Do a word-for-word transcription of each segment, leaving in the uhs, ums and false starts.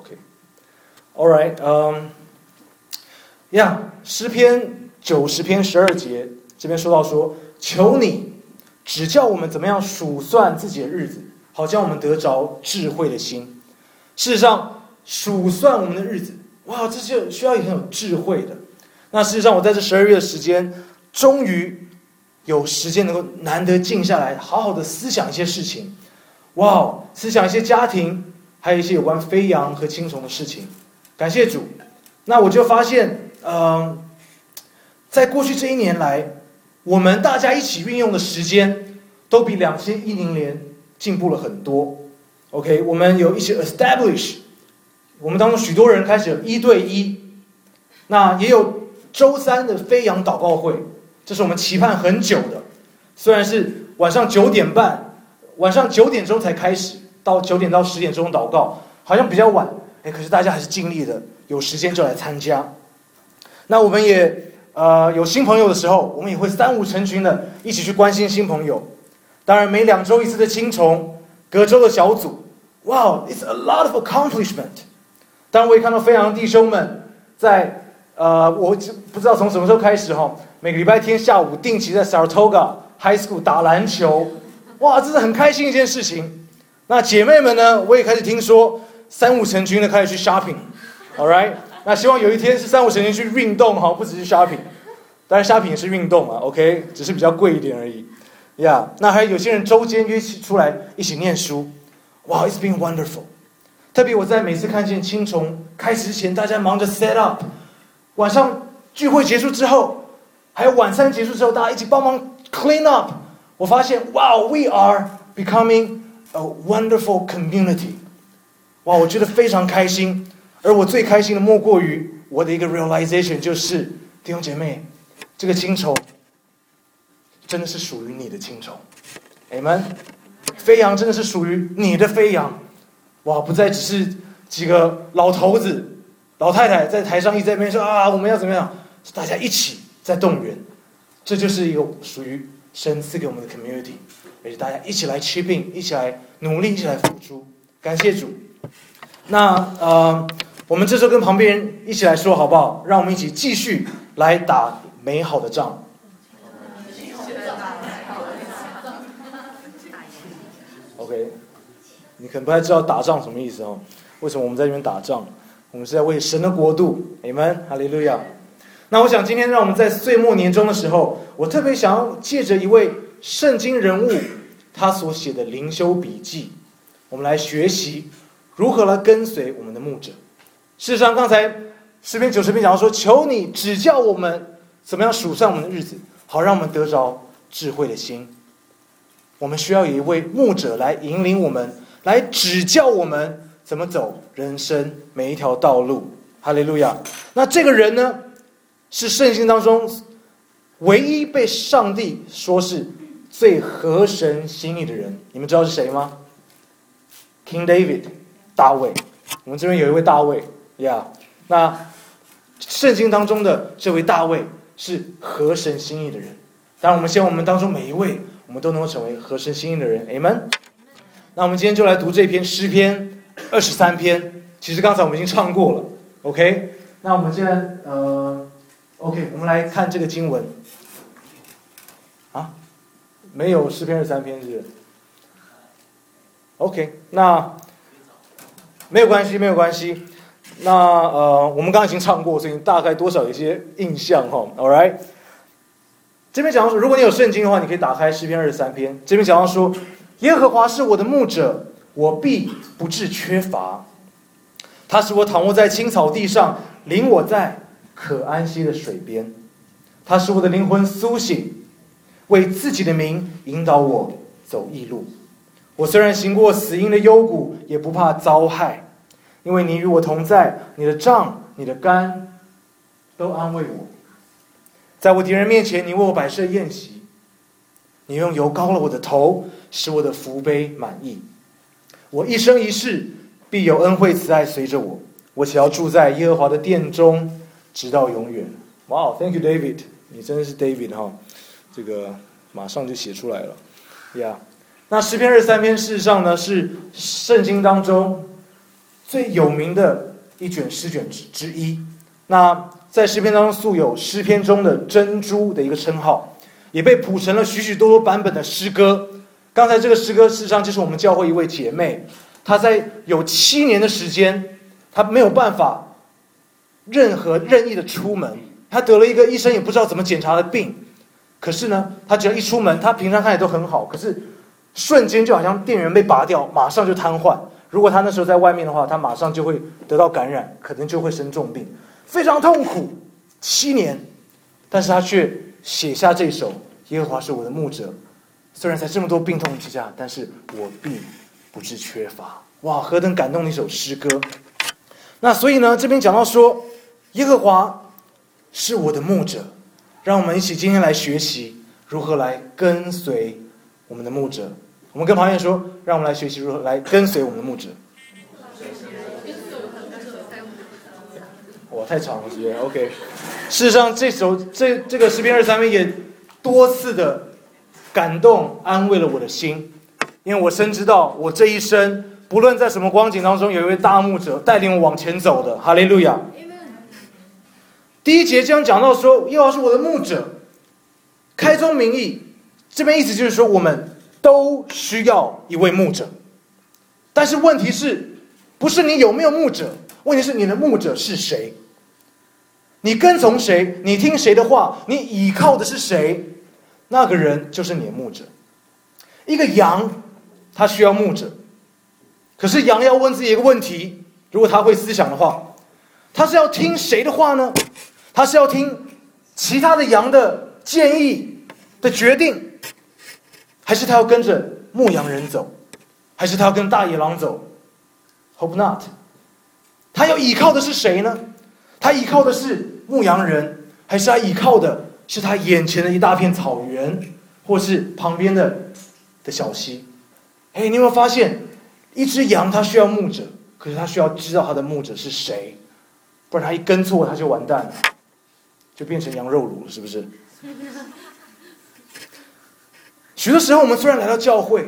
OK，All right， 嗯，呀，诗篇九十篇十二节这边说到说，求你指教我们怎么样数算自己的日子，好叫我们得着智慧的心。事实上，数算我们的日子，哇，这就需要很有智慧的。那事实上，我在这十二月的时间，终于有时间能够难得静下来，好好的思想一些事情。哇，思想一些家庭，还有一些有关飞扬和青虫的事情。感谢主。那我就发现，嗯、呃，在过去这一年来，我们大家一起运用的时间，都比两千一零年进步了很多。OK， 我们有一起 establish， 我们当中许多人开始有一对一，那也有周三的飞扬祷告会，这是我们期盼很久的。虽然是晚上九点半，晚上九点钟才开始，到九点到十点钟祷告，好像比较晚，哎，可是大家还是尽力的，有时间就来参加。那我们也呃有新朋友的时候，我们也会三五成群的一起去关心新朋友。当然，每两周一次的青虫，隔周的小组。Wow, it's a lot of accomplishment. 当然，我也看到飞扬弟兄们在呃，我不知道从什么时候开始哈，每个礼拜天下午定期在 Saratoga High School 打篮球，哇，这是很开心一件事情。那姐妹们呢，我也开始听说三五成群的开始去 shopping，all right？ 那希望有一天是三五成群去运动哈，不只是 shopping。当然 shopping 也是运动啊 ，OK， 只是比较贵一点而已。呀、yeah, ，那还有有些人周间约出来一起念书。哇、wow, it's been wonderful。特别我在每次看见青虫开始之前，大家忙着 set up， 晚上聚会结束之后，还有晚餐结束之后，大家一起帮忙 clean up。我发现，哇、wow, ，we are becoming a wonderful community。哇，我觉得非常开心。而我最开心的莫过于我的一个 realization， 就是弟兄姐妹，这个青虫真的是属于你的青虫 ，Amen。飞扬真的是属于你的飞扬，哇！不再只是几个老头子、老太太在台上一直在那边说啊，我们要怎么样？是大家一起在动员，这就是一个属于神赐给我们的 community， 而且大家一起来 chip in， 一起来努力，一起来付出。感谢主。那呃，我们这时候跟旁边人一起来说好不好？让我们一起继续来打美好的仗。OK， 你可能不太知道打仗什么意思哦？为什么我们在这边打仗？我们是在为神的国度 ，Amen， 哈利路亚。那我想今天让我们在岁末年终的时候，我特别想要借着一位圣经人物他所写的灵修笔记，我们来学习如何来跟随我们的牧者。事实上，刚才诗篇九十篇讲到说，求你指教我们怎么样数算我们的日子，好让我们得着智慧的心。我们需要有一位牧者来引领我们，来指教我们怎么走人生每一条道路。哈利路亚。那这个人呢，是圣经当中唯一被上帝说是最合神心意的人。你们知道是谁吗？ King David， 大卫。我们这边有一位大卫呀。Yeah， 那圣经当中的这位大卫是合神心意的人。当然，我们希望我们当中每一位，我们都能够成为合神心意的人 ，Amen。那我们今天就来读这篇诗篇二十三篇。其实刚才我们已经唱过了 ，OK。那我们现在呃 ，OK， 我们来看这个经文。啊，没有诗篇二十三篇是不是 ？OK， 那没有关系，没有关系。那呃，我们刚刚已经唱过，所以大概多少有一些印象哈 ，All right。这边讲到说，如果你有圣经的话，你可以打开诗篇二十三篇。这边讲到说，耶和华是我的牧者，我必不致缺乏。他使我躺卧在青草地上，领我在可安息的水边。他使我的灵魂苏醒，为自己的名引导我走义路。我虽然行过死荫的幽谷，也不怕遭害，因为你与我同在，你的杖、你的竿都安慰我。在我敌人面前，你为我摆设宴席，你用油膏了我的头，使我的福杯满溢。我一生一世必有恩惠慈爱随着我，我且要住在耶和华的殿中，直到永远。哇、wow, Thank you David， 你真的是 David 哈，这个马上就写出来了呀。Yeah. 那诗篇二十三篇事实上呢，是圣经当中最有名的一卷诗卷之之一。那在诗篇当中素有诗篇中的珍珠的一个称号，也被谱成了许许多多版本的诗歌。刚才这个诗歌事实上就是我们教会一位姐妹，她在有七年的时间，她没有办法任何任意的出门，她得了一个医生也不知道怎么检查的病。可是呢，她只要一出门，她平常看起来都很好，可是瞬间就好像电源被拔掉，马上就瘫痪。如果她那时候在外面的话，她马上就会得到感染，可能就会生重病，非常痛苦。七年，但是她却写下这首耶和华是我的牧者，虽然在这么多病痛之下，但是我并不致缺乏。哇，何等感动的一首诗歌。那所以呢，这边讲到说耶和华是我的牧者，让我们一起今天来学习如何来跟随我们的牧者。我们跟旁边说，让我们来学习如何来跟随我们的牧者。哇，太长了时间 OK。 事实上这首这这个诗篇二十三篇也多次的感动安慰了我的心，因为我深知道我这一生不论在什么光景当中，有一位大牧者带领我往前走的。哈利路亚。第一节这样讲到说耶和华是我的牧者，开宗明义，这边意思就是说我们都需要一位牧者。但是问题是不是你有没有牧者，问题是你的牧者是谁，你跟从谁，你听谁的话，你倚靠的是谁，那个人就是你的牧者。一个羊它需要牧者，可是羊要问自己一个问题，如果他会思想的话，他是要听谁的话呢？他是要听其他的羊的建议的决定，还是他要跟着牧羊人走，还是他要跟大野狼走？ Hope not。 他要依靠的是谁呢？他依靠的是牧羊人，还是他依靠的是他眼前的一大片草原，或是旁边的的小溪？嘿，你有没有发现一只羊它需要牧者，可是它需要知道它的牧者是谁，不然它一跟错它就完蛋了，就变成羊肉炉了，是不是？许多时候我们虽然来到教会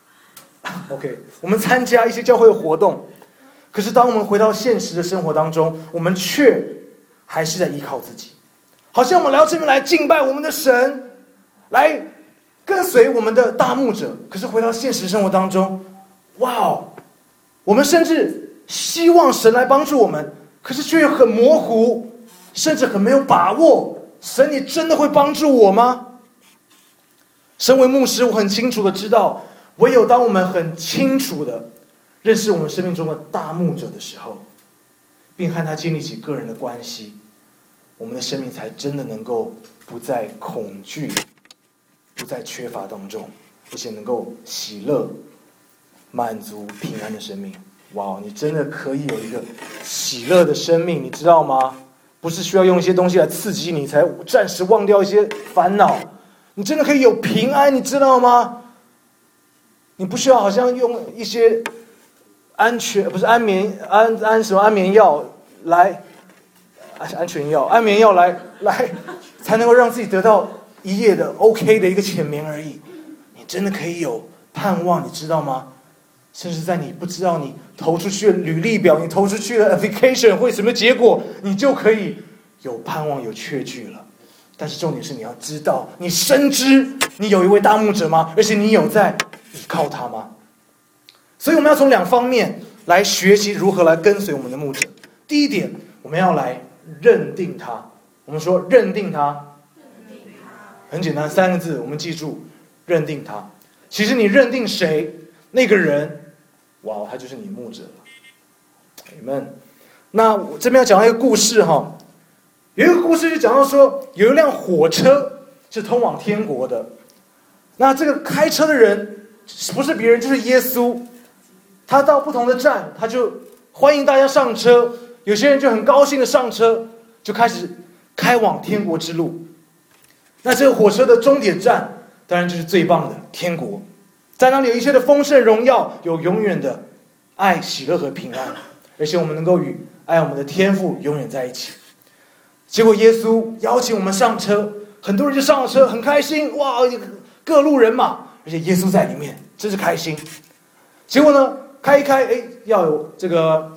OK， 我们参加一些教会的活动，可是当我们回到现实的生活当中，我们却还是在依靠自己，好像我们来到这边来敬拜我们的神，来跟随我们的大牧者，可是回到现实生活当中，哇哦，我们甚至希望神来帮助我们，可是却很模糊，甚至很没有把握。神，你真的会帮助我吗？身为牧师，我很清楚的知道，唯有当我们很清楚的认识我们生命中的大牧者的时候，并和他建立起个人的关系，我们的生命才真的能够不再恐惧，不再缺乏当中，而且能够喜乐、满足、平安的生命。哇，你真的可以有一个喜乐的生命，你知道吗？不是需要用一些东西来刺激你，才暂时忘掉一些烦恼。你真的可以有平安，你知道吗？你不需要好像用一些安全不是安眠安安什么安眠药来安全药安眠药来来才能够让自己得到一夜的 OK 的一个浅眠而已。你真的可以有盼望，你知道吗？甚至在你不知道你投出去的履历表，你投出去的 application 会什么结果，你就可以有盼望有确据了。但是重点是你要知道，你深知你有一位大牧者吗？而且你有在依靠他吗？所以我们要从两方面来学习如何来跟随我们的牧者。第一点，我们要来认定他。我们说认定他，很简单，三个字，我们记住，认定他。其实你认定谁，那个人，哇，他就是你牧者了。Amen。那我这边要讲一个故事哈，有一个故事就讲到说，有一辆火车是通往天国的。那这个开车的人不是别人，就是耶稣。他到不同的站，他就欢迎大家上车。有些人就很高兴的上车，就开始开往天国之路。那这个火车的终点站，当然就是最棒的天国，在那里有一切的丰盛荣耀，有永远的爱、喜乐和平安，而且我们能够与爱我们的天父永远在一起。结果耶稣邀请我们上车，很多人就上了车，很开心，哇，各路人马，而且耶稣在里面，真是开心。结果呢，开一开，哎，要有这个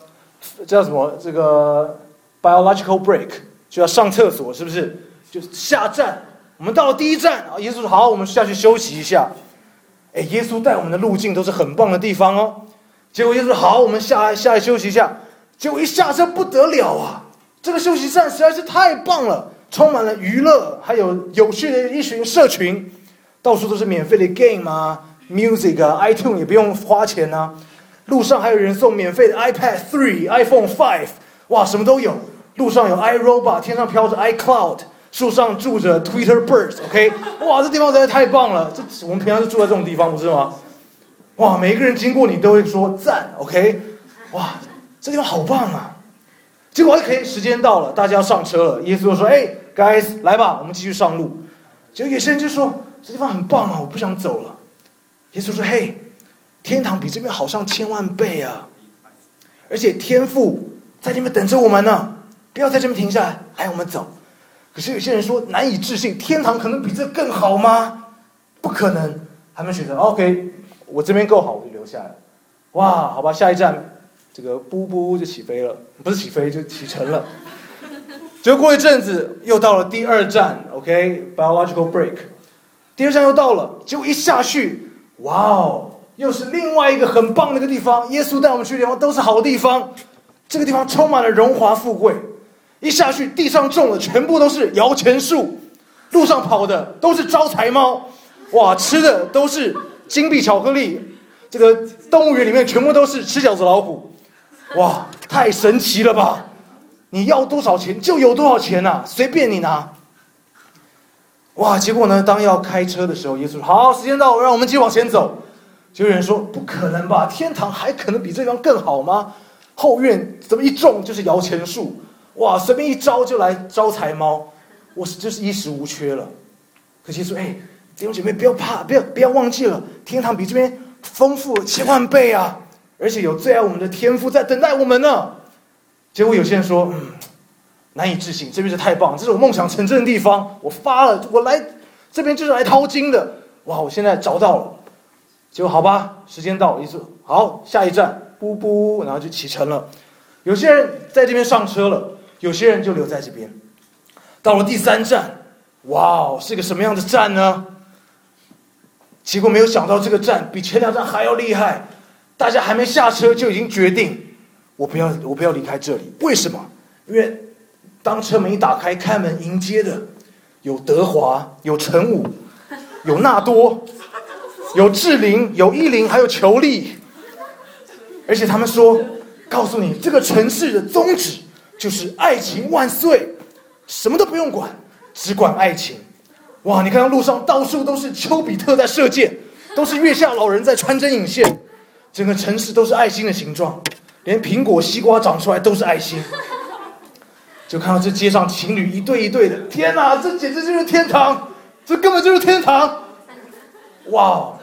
叫什么这个 biological break， 就要上厕所，是不是？就下站，我们到了第一站啊，耶稣说好，我们下去休息一下。哎，耶稣带我们的路径都是很棒的地方哦。结果耶稣说好，我们下来下来休息一下。结果一下车不得了啊！这个休息站实在是太棒了，充满了娱乐，还有有趣的一群社群，到处都是免费的 game 啊 ，music 啊 ，iTunes 也不用花钱啊。路上还有人送免费的 iPad 三、iPhone 五，哇，什么都有。路上有 iRobot， 天上飘着 iCloud， 树上住着 Twitter Birds，OK，、okay? 哇，这地方实在太棒了。这我们平常就住在这种地方，不是吗？哇，每一个人经过你都会说赞 ，OK， 哇，这地方好棒啊。结果 OK， 时间到了，大家要上车了。耶稣就说：“哎 ，guys， 来吧，我们继续上路。”结果有些人就说：“这地方很棒啊，我不想走了。”耶稣说：“嘿。”天堂比这边好上千万倍啊！而且天父在那边等着我们呢，不要在这边停下来，来我们走。可是有些人说难以置信，天堂可能比这更好吗？不可能。他们觉得 OK， 我这边够好，我就留下来。哇，好吧，下一站这个布布就起飞了，不是起飞就启程了。结果过一阵子又到了第二站 ，OK，biological break， 第二站又到了，结果一下去，哇哦！又是另外一个很棒的一个地方，耶稣带我们去的地方都是好地方，这个地方充满了荣华富贵。一下去，地上种的全部都是摇钱树，路上跑的都是招财猫，哇，吃的都是金币巧克力，这个动物园里面全部都是吃饺子老虎，哇，太神奇了吧！你要多少钱就有多少钱啊，随便你拿。哇，结果呢，当要开车的时候，耶稣说：“好，时间到了，让我们继续往前走。”就有人说不可能吧，天堂还可能比这地方更好吗？后院怎么一种就是摇钱树，哇，随便一招就来招财猫，我是就是衣食无缺了。可惜说，哎，弟兄姐妹不要怕，不要不要忘记了，天堂比这边丰富了千万倍啊，而且有最爱我们的天父在等待我们呢。结果有些人说，嗯，难以置信，这边是太棒，这是我梦想成真的地方，我发了，我来这边就是来淘金的，哇，我现在找到了。结果好吧，时间到了，一次好，下一站，布布，然后就启程了。有些人在这边上车了，有些人就留在这边。到了第三站，哇，是个什么样的站呢？结果没有想到这个站比前两站还要厉害，大家还没下车就已经决定，我不要，我不要离开这里。为什么？因为当车门一打开，开门迎接的有德华，有陈武，有纳多。有志玲，有依林，还有裘丽，而且他们说，告诉你这个城市的宗旨就是爱情万岁，什么都不用管，只管爱情。哇，你看路上到处都是丘比特在射箭，都是月下老人在穿针引线，整个城市都是爱心的形状，连苹果、西瓜长出来都是爱心。就看到这街上情侣一对一对的，天哪，这简直就是天堂，这根本就是天堂！哇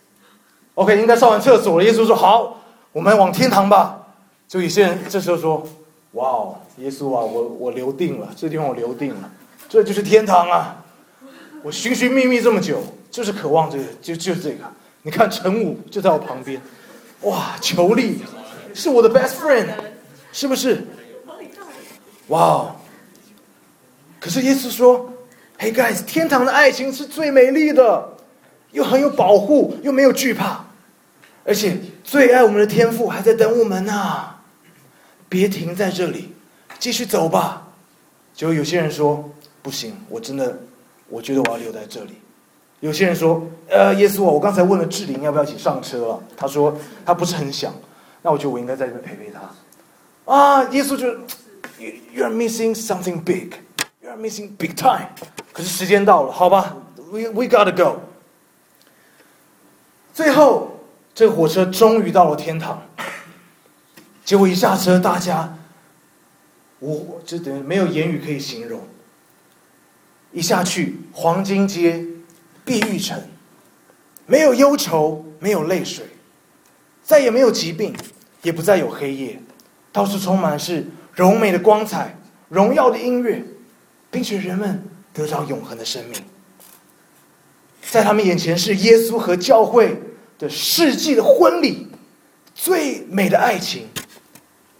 ，OK， 应该上完厕所了。耶稣说：“好，我们往天堂吧。”就有些人这时候说：“哇哦，耶稣啊，我我留定了，这地方我留定了，这就是天堂啊！我寻寻觅觅这么久，就是渴望这个，就就是这个。你看陈武就在我旁边，哇，裘丽是我的 best friend， 是不是？哇哦！可是耶稣说 ：‘Hey guys， 天堂的爱情是最美丽的。’”又很有保护，又没有惧怕，而且最爱我们的天父还在等我们啊！别停在这里，继续走吧。结果有些人说不行，我真的，我觉得我要留在这里。有些人说，呃，耶稣啊，我刚才问了志玲要不要一起上车了，他说他不是很想，那我觉得我应该在这边陪陪他。啊，耶稣就 ，You are missing something big, you are missing big time。可是时间到了，好吧 ，We we gotta go。最后，这个火车终于到了天堂。结果一下车，大家，我这等于没有言语可以形容。一下去，黄金街、碧玉城，没有忧愁，没有泪水，再也没有疾病，也不再有黑夜，到处充满是柔美的光彩、荣耀的音乐，并且人们得到永恒的生命。在他们眼前是耶稣和教会的世纪的婚礼，最美的爱情。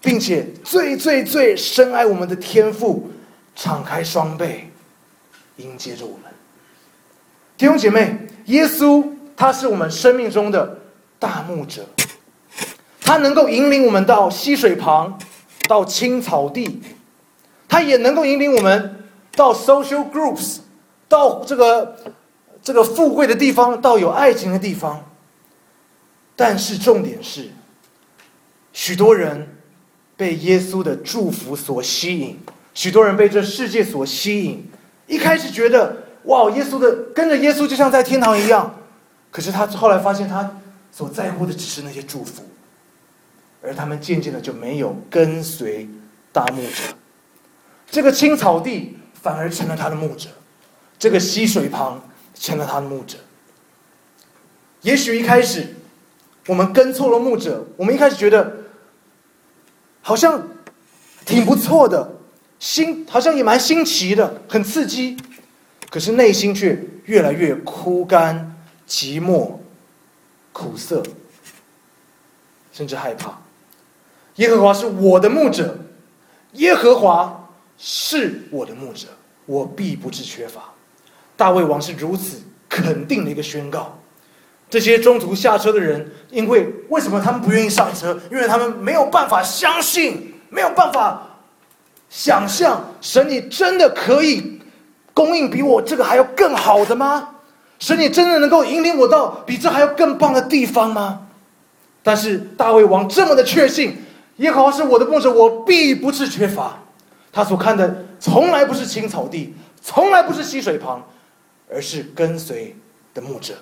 并且最最最深爱我们的天父敞开双臂迎接着我们。弟兄姐妹，耶稣他是我们生命中的大牧者，他能够引领我们到溪水旁，到青草地，他也能够引领我们到 social groups， 到这个这个富贵的地方，到有爱情的地方。但是重点是，许多人被耶稣的祝福所吸引，许多人被这世界所吸引，一开始觉得哇，耶稣的跟着耶稣就像在天堂一样，可是他后来发现他所在乎的只是那些祝福，而他们渐渐的就没有跟随大牧者。这个青草地反而成了他的牧者，这个溪水旁成了他的牧者。也许一开始我们跟错了牧者，我们一开始觉得好像挺不错的，新好像也蛮新奇的，很刺激，可是内心却越来越枯干、寂寞、苦涩，甚至害怕。耶和华是我的牧者，耶和华是我的牧者，我必不致缺乏。大卫王是如此肯定的一个宣告。这些中途下车的人，因为为什么他们不愿意上车？因为他们没有办法相信，没有办法想象，神你真的可以供应比我这个还要更好的吗？神你真的能够引领我到比这还要更棒的地方吗？但是大卫王这么的确信，耶和华是我的牧者，我必不致缺乏。他所看的从来不是青草地，从来不是溪水旁，而是跟随的牧者。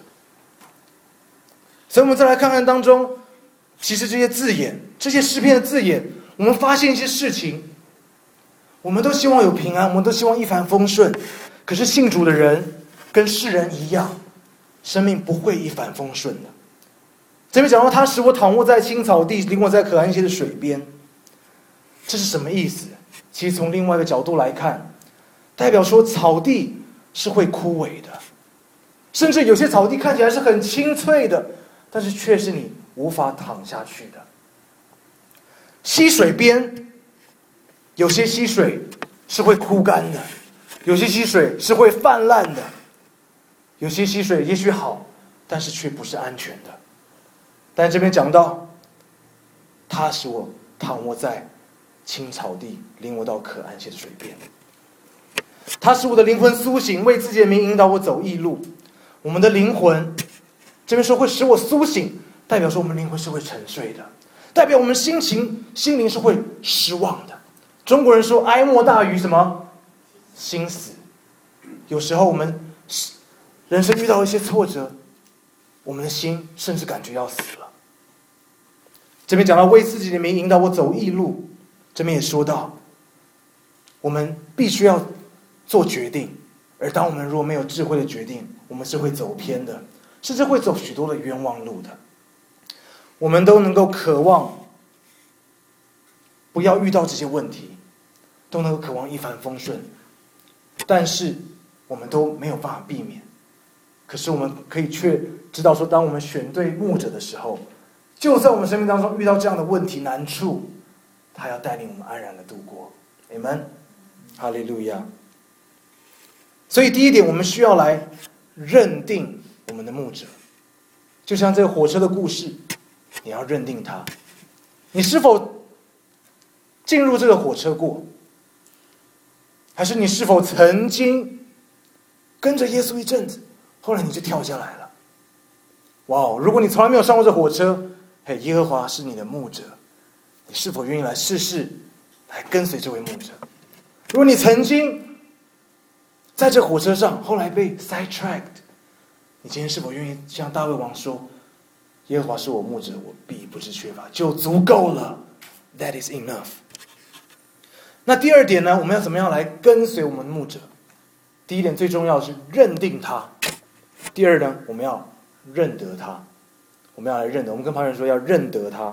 所以我们再来看看当中，其实这些字眼，这些诗篇的字眼，我们发现一些事情，我们都希望有平安，我们都希望一帆风顺，可是信主的人跟世人一样，生命不会一帆风顺的。这边讲到他使我躺卧在青草地，领我在可安歇的水边，这是什么意思？其实从另外一个角度来看，代表说草地是会枯萎的，甚至有些草地看起来是很青翠的，但是却是你无法躺下去的。溪水边，有些溪水是会枯干的，有些溪水是会泛滥的，有些溪水也许好，但是却不是安全的。但这边讲到，他使我躺卧在青草地，领我到可安歇的水边。他使我的灵魂苏醒，为自己的名引导我走义路。我们的灵魂这边说会使我苏醒，代表说我们灵魂是会沉睡的，代表我们心情心灵是会失望的。中国人说哀莫大于什么？心死。有时候我们人生遇到一些挫折，我们的心甚至感觉要死了。这边讲到为自己的名引导我走义路，这边也说到我们必须要做决定，而当我们如果没有智慧的决定，我们是会走偏的，甚至会走许多的冤枉路的。我们都能够渴望不要遇到这些问题，都能够渴望一帆风顺，但是我们都没有办法避免。可是我们可以却知道说，当我们选对牧者的时候，就在我们生命当中遇到这样的问题难处，他要带领我们安然的度过。Amen， 哈利路亚。所以第一点，我们需要来认定我们的牧者，就像这个火车的故事，你要认定他，你是否进入这个火车过，还是你是否曾经跟着耶稣一阵子，后来你就跳下来了。哇哦！如果你从来没有上过这火车，嘿，耶和华是你的牧者，你是否愿意来试试，来跟随这位牧者？如果你曾经在这火车上，后来被 sidetracked， 你今天是否愿意像大卫王说，耶和华是我牧者，我必不致缺乏，就足够了。 That is enough。 那第二点呢，我们要怎么样来跟随我们的牧者？第一点最重要的是认定他，第二呢，我们要认得他。我们要来认得，我们跟旁人说要认得他。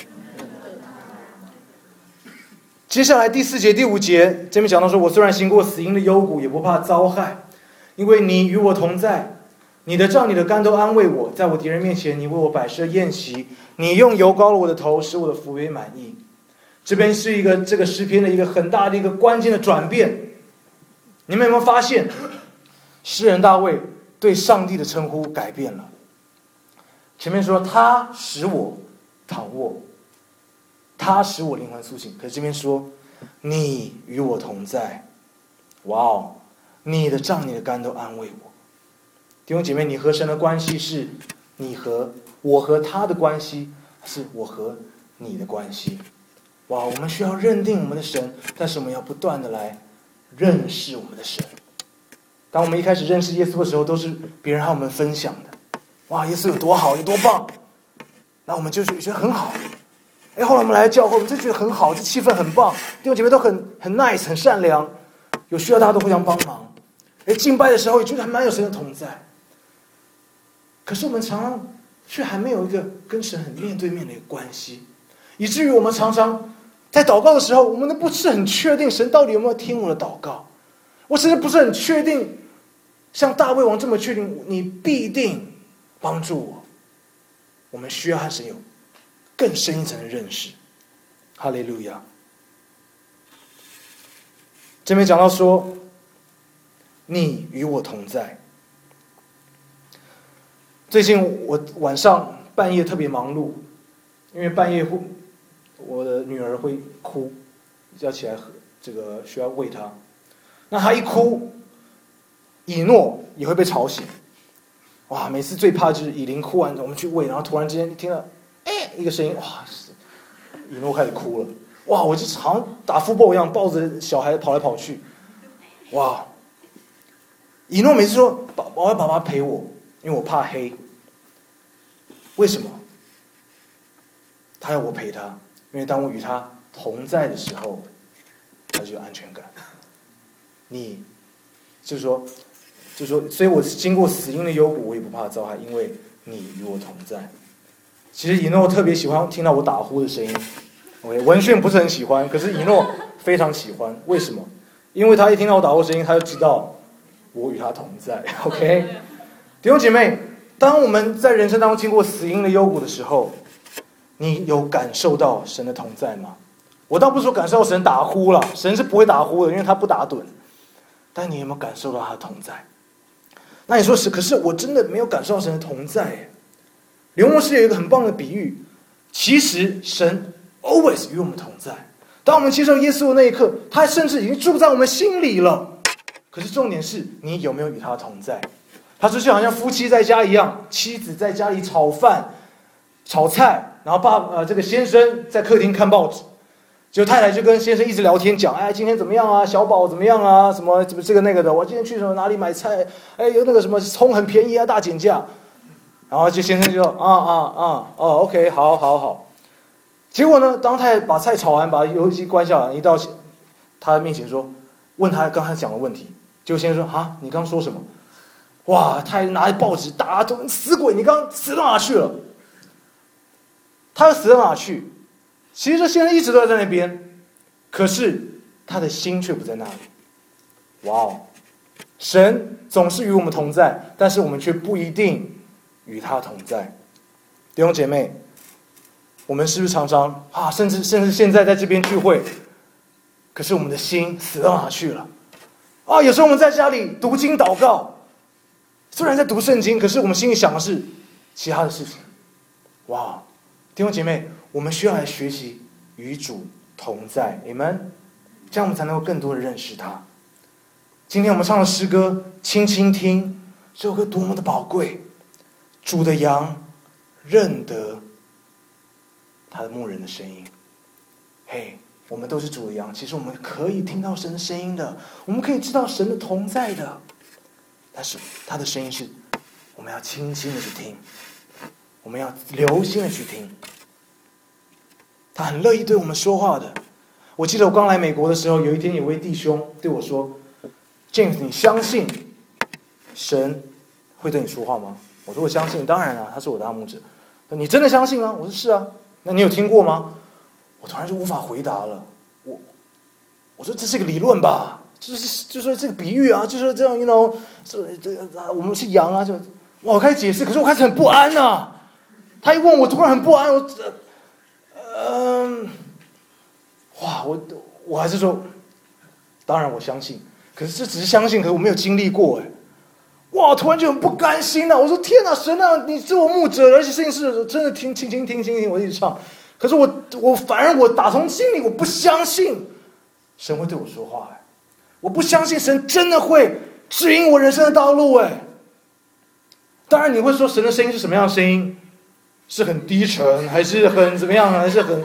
接下来第四节第五节这边讲到说，我虽然行过死荫的幽谷，也不怕遭害，因为你与我同在，你的杖你的竿都安慰我，在我敌人面前你为我摆设宴席，你用油膏了我的头，使我的福杯满溢。 这边是一个这个诗篇的一个很大的一个关键的转变。你们有没有发现，诗人大卫对上帝的称呼改变了？前面说他使我躺卧，他使我灵魂苏醒，可是这边说你与我同在。哇哦，你的杖你的竿都安慰我。弟兄姐妹，你和神的关系是你和我和他的关系，是我和你的关系。哇，我们需要认定我们的神，但是我们要不断的来认识我们的神。当我们一开始认识耶稣的时候，都是别人和我们分享的。哇，耶稣有多好，有多棒，那我们就觉得很好。哎，后来我们来教会，我们就觉得很好，这气氛很棒，弟兄姐妹都很很 nice， 很善良，有需要大家都互相帮忙。哎，敬拜的时候也觉得还蛮有神的同在。可是我们常常却还没有一个跟神很面对面的一个关系，以至于我们常常在祷告的时候，我们都不是很确定神到底有没有听我的祷告。我甚至不是很确定，像大卫王这么确定你必定帮助我。我们需要和神有更深一层的认识。哈利路亚。这边讲到说你与我同在。最近我晚上半夜特别忙碌，因为半夜会我的女儿会哭，要起来喝，这个需要喂她。那她一哭，以诺也会被吵醒。哇，每次最怕就是以琳哭完，我们去喂，然后突然之间听到哎一个声音，哇，以诺开始哭了。哇，我就好像打父抱一样，抱着小孩跑来跑去。哇，以诺每次说爸，我要爸爸陪我，因为我怕黑。为什么？他要我陪他，因为当我与他同在的时候，他就有安全感。你就是说，就是说，所以我经过死荫的幽谷，我也不怕遭害，因为你与我同在。其实以诺特别喜欢听到我打呼的声音。OK， 文炫不是很喜欢，可是以诺非常喜欢。为什么？因为他一听到我打呼声音，他就知道我与他同在。OK， 弟兄姐妹，当我们在人生当中经过死荫的幽谷的时候，你有感受到神的同在吗？我倒不是说感受到神打呼了，神是不会打呼的，因为他不打盹。但你有没有感受到他的同在？那你说是，可是我真的没有感受到神的同在。刘牧师有一个很棒的比喻，其实神 always 与我们同在。当我们接受耶稣的那一刻，他甚至已经住在我们心里了。可是重点是你有没有与他同在？他说就好像夫妻在家一样，妻子在家里炒饭、炒菜，然后爸呃这个先生在客厅看报纸，就太太就跟先生一直聊天讲，哎今天怎么样啊，小宝怎么样啊，什么怎么这个那个的，我今天去什么哪里买菜，哎有那个什么葱很便宜啊，大减价。然后就先生就说啊啊啊哦 OK 好好好。结果呢，当太太把菜炒完，把油机关下来，一到他面前说，问他刚才讲的问题，结果先生说啊你刚说什么？哇，太太拿着报纸打他，死鬼，你刚死到哪去了？他要死到哪去？其实这先生一直都在那边，可是他的心却不在那里。哇哦，神总是与我们同在，但是我们却不一定与他同在。弟兄姐妹，我们是不是常常啊，甚至甚至现在在这边聚会，可是我们的心死到哪去了？啊，有时候我们在家里读经祷告，虽然在读圣经，可是我们心里想的是其他的事情。哇，弟兄姐妹，我们需要来学习与主同在，你们，这样我们才能够更多的认识他。今天我们唱的诗歌《轻轻听》，这首歌多么的宝贵！主的羊认得他的牧人的声音。嘿，我们都是主的羊，其实我们可以听到神的声音的，我们可以知道神的同在的，但是他的声音是我们要轻轻的去听，我们要留心的去听。他很乐意对我们说话的。我记得我刚来美国的时候，有一天有位弟兄对我说 James 你相信神会对你说话吗？我说我相信，当然啊，他是我的大牧者。你真的相信吗？我说是啊。那你有听过吗？我突然就无法回答了。我我说这是个理论吧，就是就是这个比喻啊，就是这样 you know 这这我们是羊啊，就哇我开始解释，可是我开始很不安啊。他一问我突然很不安，我嗯、呃， 哇，我我还是说，当然我相信，可是这只是相信，可是我没有经历过哎。哇，突然就很不甘心了、啊。我说天哪，神啊，你是我牧者，而且这件事真的听听听听听听，我一直唱。可是我我反而我打从心里我不相信神会对我说话哎，我不相信神真的会指引我人生的道路哎。当然你会说神的声音是什么样的声音？是很低沉，还是很怎么样？还是很……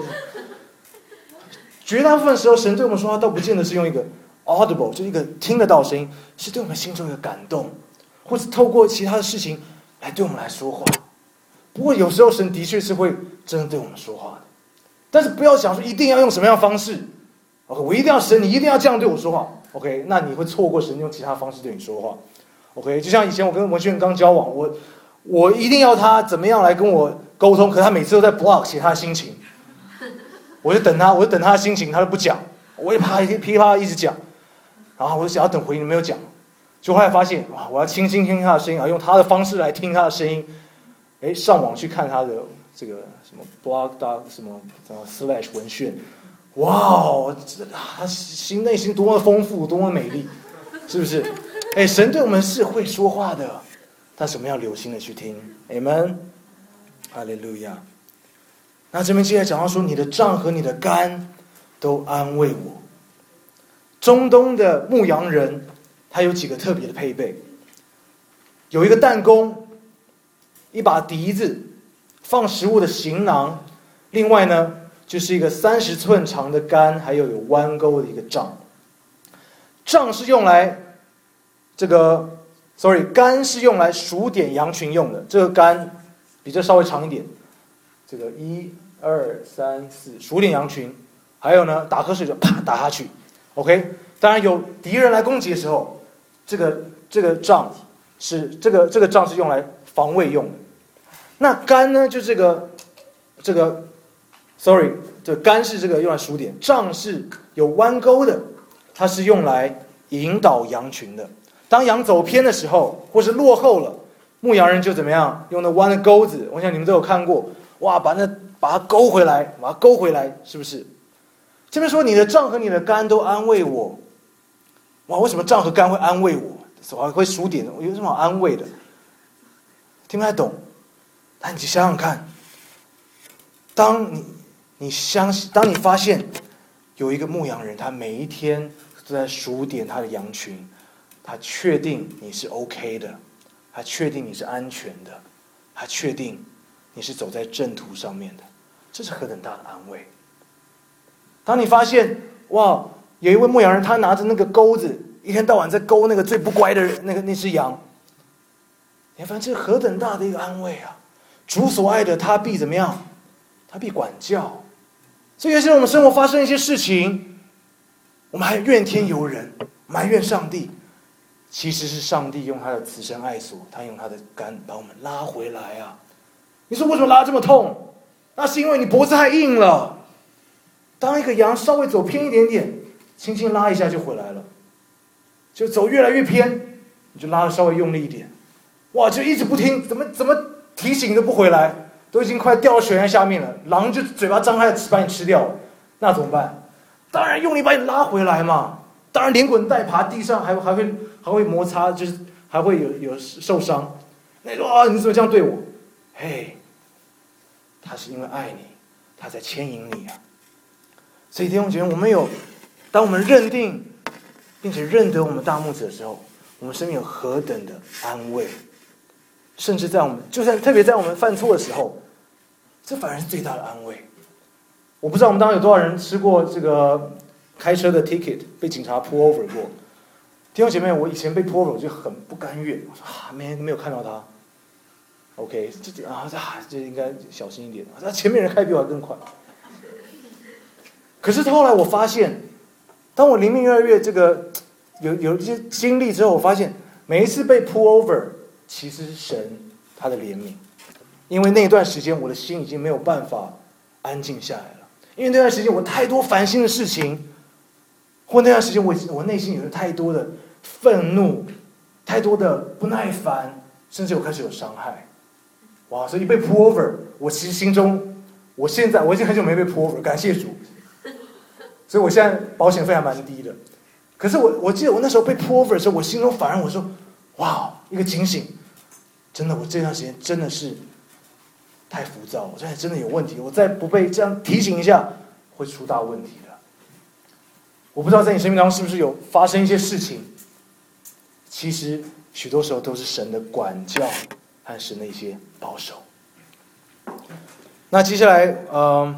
绝大部分时候，神对我们说话，倒不见得是用一个 audible， 就一个听得到的声音，是对我们心中有感动，或者透过其他的事情来对我们来说话。不过有时候神的确是会真的对我们说话的，但是不要想说一定要用什么样的方式。OK， 我一定要神，你一定要这样对我说话。OK， 那你会错过神用其他方式对你说话。OK， 就像以前我跟文轩刚交往，我我一定要他怎么样来跟我沟通，可是他每次都在 blog 写他的心情，我就等他，我就等他的心情，他都不讲，我也啪噼里啪啦一直讲，然后我就想要等回应，没有讲，就后来发现哇，我要倾心听他的声音，啊，用他的方式来听他的声音，哎，上网去看他的这个什么 blog 什么什么 slash 文炫，哇哦，他心内心多么的丰富，多么美丽，是不是？哎，神对我们是会说话的，但是我们要留心的去听。Amen， 哈利路亚。那这边接下来讲到说，你的杖和你的竿都安慰我。中东的牧羊人，他有几个特别的配备，有一个弹弓，一把笛子，放食物的行囊，另外呢就是一个三十寸长的竿，还有有弯钩的一个杖。杖是用来这个 ，sorry， 竿是用来数点羊群用的。这个竿比这稍微长一点，这个一二三四，数点羊群。还有呢，打瞌睡就啪打下去。OK， 当然有敌人来攻击的时候，这个这个杖是这个这个杖是用来防卫用的。那竿呢，就这个这个 ，sorry， 这竿是这个用来数点，杖是有弯钩的，它是用来引导羊群的。当羊走偏的时候，或是落后了，牧羊人就怎么样？用那弯的钩子，我想你们都有看过，哇，把那把它勾回来，把它勾回来，是不是？这边说你的杖和你的竿都安慰我，哇，为什么杖和竿会安慰我？我还会数点，我有什么好安慰的？听不太懂。但你想想看，当你你相信，当你发现有一个牧羊人，他每一天都在数点他的羊群。他确定你是 OK 的，他确定你是安全的，他确定你是走在正途上面的，这是何等大的安慰。当你发现哇，有一位牧羊人，他拿着那个钩子，一天到晚在勾那个最不乖的那个那只羊，你发现这是何等大的一个安慰啊！主所爱的，他必怎么样？他必管教。所以有些我们生活发生一些事情，我们还怨天尤人，埋怨上帝。其实是上帝用他的慈神爱所，他用他的竿把我们拉回来啊！你说为什么拉这么痛？那是因为你脖子太硬了。当一个羊稍微走偏一点点，轻轻拉一下就回来了。就走越来越偏，你就拉的稍微用力一点，哇，就一直不听，怎么怎么提醒都不回来，都已经快掉到悬崖下面了。狼就嘴巴张开把你吃掉了，那怎么办？当然用力把你拉回来嘛。当然连滚带爬，地上还还会还会摩擦，就是还会有有受伤。那你说啊，你怎么这样对我？嘿，他是因为爱你，他在牵引你啊。所以弟兄姐妹，我们有，当我们认定并且认得我们大牧者的时候，我们生命有何等的安慰，甚至在我们就算特别在我们犯错的时候，这反而是最大的安慰。我不知道我们当中有多少人吃过这个开车的 ticket 被警察 pull over 过。弟兄姐妹，我以前被 pull over 我就很不甘愿，我说啊，没没有看到他 ，OK， 这啊啊，这应该小心一点。他前面人开比我更快。可是后来我发现，当我灵命越来越这个有有一些经历之后，我发现每一次被 pull over 其实是神他的怜悯，因为那段时间我的心已经没有办法安静下来了，因为那段时间我太多烦心的事情，或那段时间我我内心有太多的愤怒，太多的不耐烦，甚至我开始有伤害。哇！所以被 pull over， 我其实心中，我现在我已经很久没被 pull over， 感谢主。 所以我现在保险费还蛮低的。可是我我记得我那时候被 pull over 的时候，我心中反而我说，哇，一个警醒，真的，我这段时间真的是太浮躁，我现在真的有问题，我再不被这样提醒一下，会出大问题的。我不知道在你生命当中是不是有发生一些事情，其实许多时候都是神的管教和神的一些保守。那接下来，呃，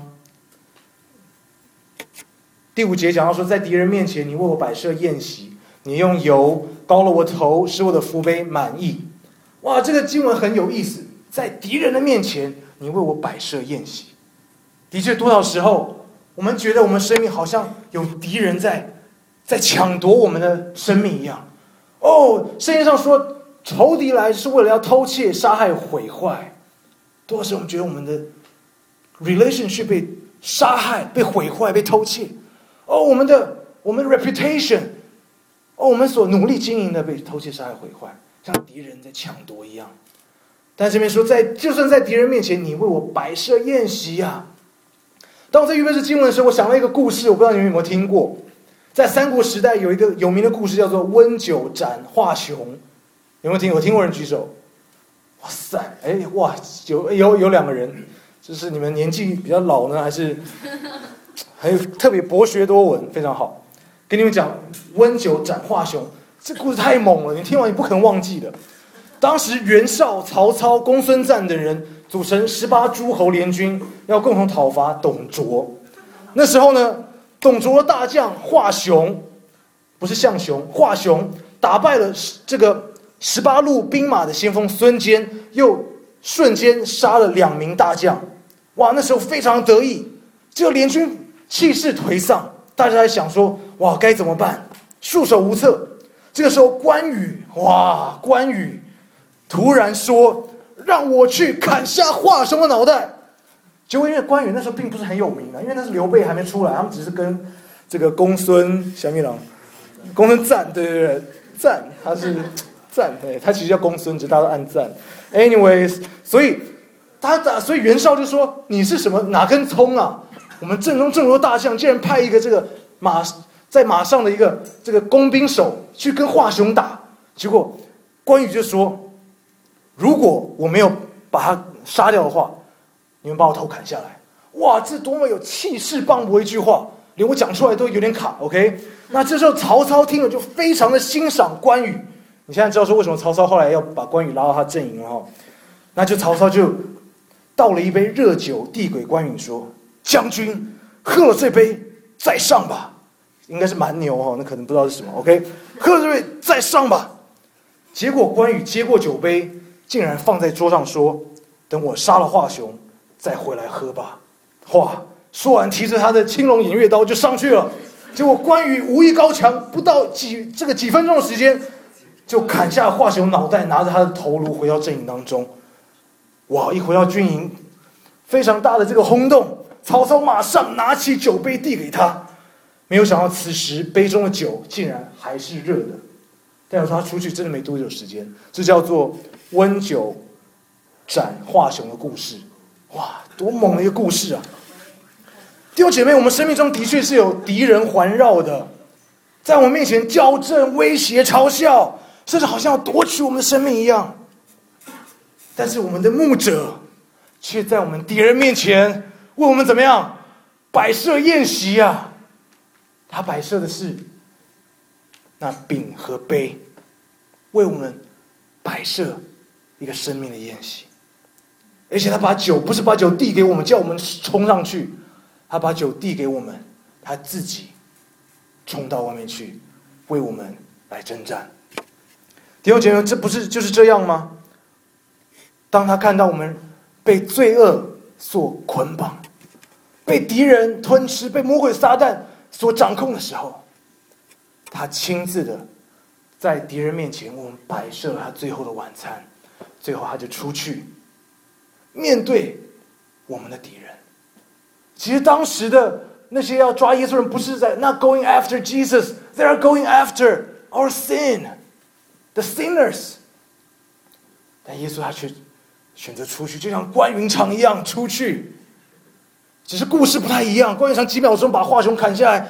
第五节讲到说，在敌人面前，你为我摆设宴席，你用油膏了我头，使我的福杯满溢。哇，这个经文很有意思，在敌人的面前，你为我摆设宴席。的确，多少时候我们觉得我们生命好像有敌人在在抢夺我们的生命一样。哦，圣经上说，仇敌来是为了要偷窃、杀害、毁坏。多少时候我们觉得我们的 relationship 被杀害、被毁坏、被偷窃。哦，我们的我们的 reputation， 哦，我们所努力经营的被偷窃、杀害、毁坏，像敌人在抢夺一样。但这边说，在就算在敌人面前，你为我摆设宴席啊。当我在预备这经文的时候，我想到一个故事，我不知道你们有没有听过。在三国时代有一个有名的故事，叫做温酒斩华雄，有没有听？有听过人举手？哇塞，哎哇，有有有两个人，就是你们年纪比较老呢，还是还有特别博学多闻，非常好。跟你们讲，温酒斩华雄，这故事太猛了，你听完你不可能忘记的。当时袁绍、曹操、公孙瓒等人组成十八诸侯联军，要共同讨伐董卓。那时候呢，董卓的大将华雄，不是项雄，华雄打败了这个十八路兵马的先锋孙坚，又瞬间杀了两名大将。哇，那时候非常得意，这个联军气势颓丧，大家在想说，哇，该怎么办？束手无策。这个时候，关羽，哇，关羽突然说，让我去砍下华雄的脑袋。结果因为关羽那时候并不是很有名的，因为那是刘备还没出来，他们只是跟这个公孙小米郎、公孙瓒，对对对，瓒他是瓒，对，他其实叫公孙，只大家都按赞。anyways， 所以他打，所以袁绍就说：“你是什么哪根葱啊？我们阵中这么多大将，竟然派一个这个马在马上的一个这个工兵手去跟华雄打。”结果关羽就说：“如果我没有把他杀掉的话，你们把我头砍下来。”哇，这多么有气势磅礴一句话，连我讲出来都有点卡。OK， 那这时候曹操听了就非常的欣赏关羽。你现在知道说为什么曹操后来要把关羽拉到他阵营了哈？那就曹操就倒了一杯热酒递给关羽说：“将军喝了这杯再上吧。”应该是蛮牛哈，那可能不知道是什么。OK， 喝了这杯再上吧。结果关羽接过酒杯，竟然放在桌上说：“等我杀了华雄，再回来喝吧。”哇！说完，提着他的青龙偃月刀就上去了。结果关羽武艺高强，不到几这个几分钟的时间，就砍下华雄脑袋，拿着他的头颅回到阵营当中。哇！一回到军营，非常大的这个轰动。曹操马上拿起酒杯递给他，没有想到此时杯中的酒竟然还是热的。但是他出去真的没多久时间，这叫做温酒斩华雄的故事。哇，多猛的一个故事啊！弟兄姐妹，我们生命中的确是有敌人环绕的，在我们面前矫正、威胁、嘲笑，甚至好像要夺取我们的生命一样。但是我们的牧者却在我们敌人面前为我们怎么样摆设宴席啊！他摆设的是那饼和杯，为我们摆设一个生命的宴席。而且他把酒不是把酒递给我们，叫我们冲上去，他把酒递给我们，他自己冲到外面去，为我们来征战。弟兄姐妹，这不是就是这样吗？当他看到我们被罪恶所捆绑，被敌人吞吃，被魔鬼撒旦所掌控的时候，他亲自的在敌人面前为我们摆设了他最后的晚餐，最后他就出去面对我们的敌人。其实当时的那些要抓耶稣人不是在 not going after Jesus, they are going after our sin, the sinners。 但耶稣他却选择出去，就像关云长一样出去，只是故事不太一样。关云长几秒钟把华雄砍下来，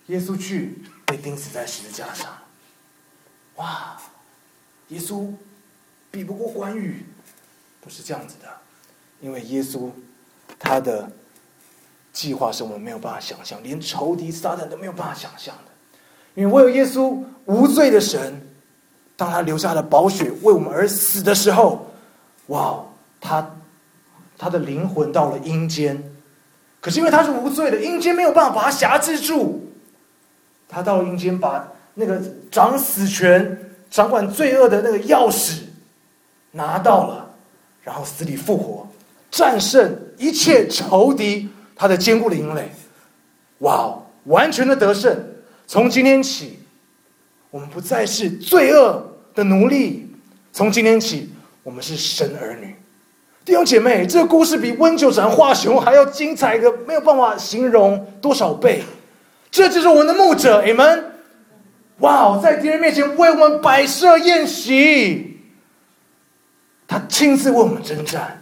耶稣去被钉死在十字架上。哇，耶稣比不过关羽，不是这样子的，因为耶稣他的计划是我们没有办法想象，连仇敌撒旦都没有办法想象的。因为唯有耶稣无罪的神，当他流下了宝血为我们而死的时候，哇，他他的灵魂到了阴间，可是因为他是无罪的，阴间没有办法把他辖制住，他到了阴间，把那个掌死权、掌管罪恶的那个钥匙拿到了，然后死里复活，战胜一切仇敌，他的坚固的营垒，哇，完全的得胜。从今天起，我们不再是罪恶的奴隶，从今天起，我们是神儿女。弟兄姐妹，这个故事比温酒斩华雄还要精彩个没有办法形容多少倍。这就是我们的牧者 Amen。 哇，在敌人面前为我们摆设宴席，他亲自为我们征战。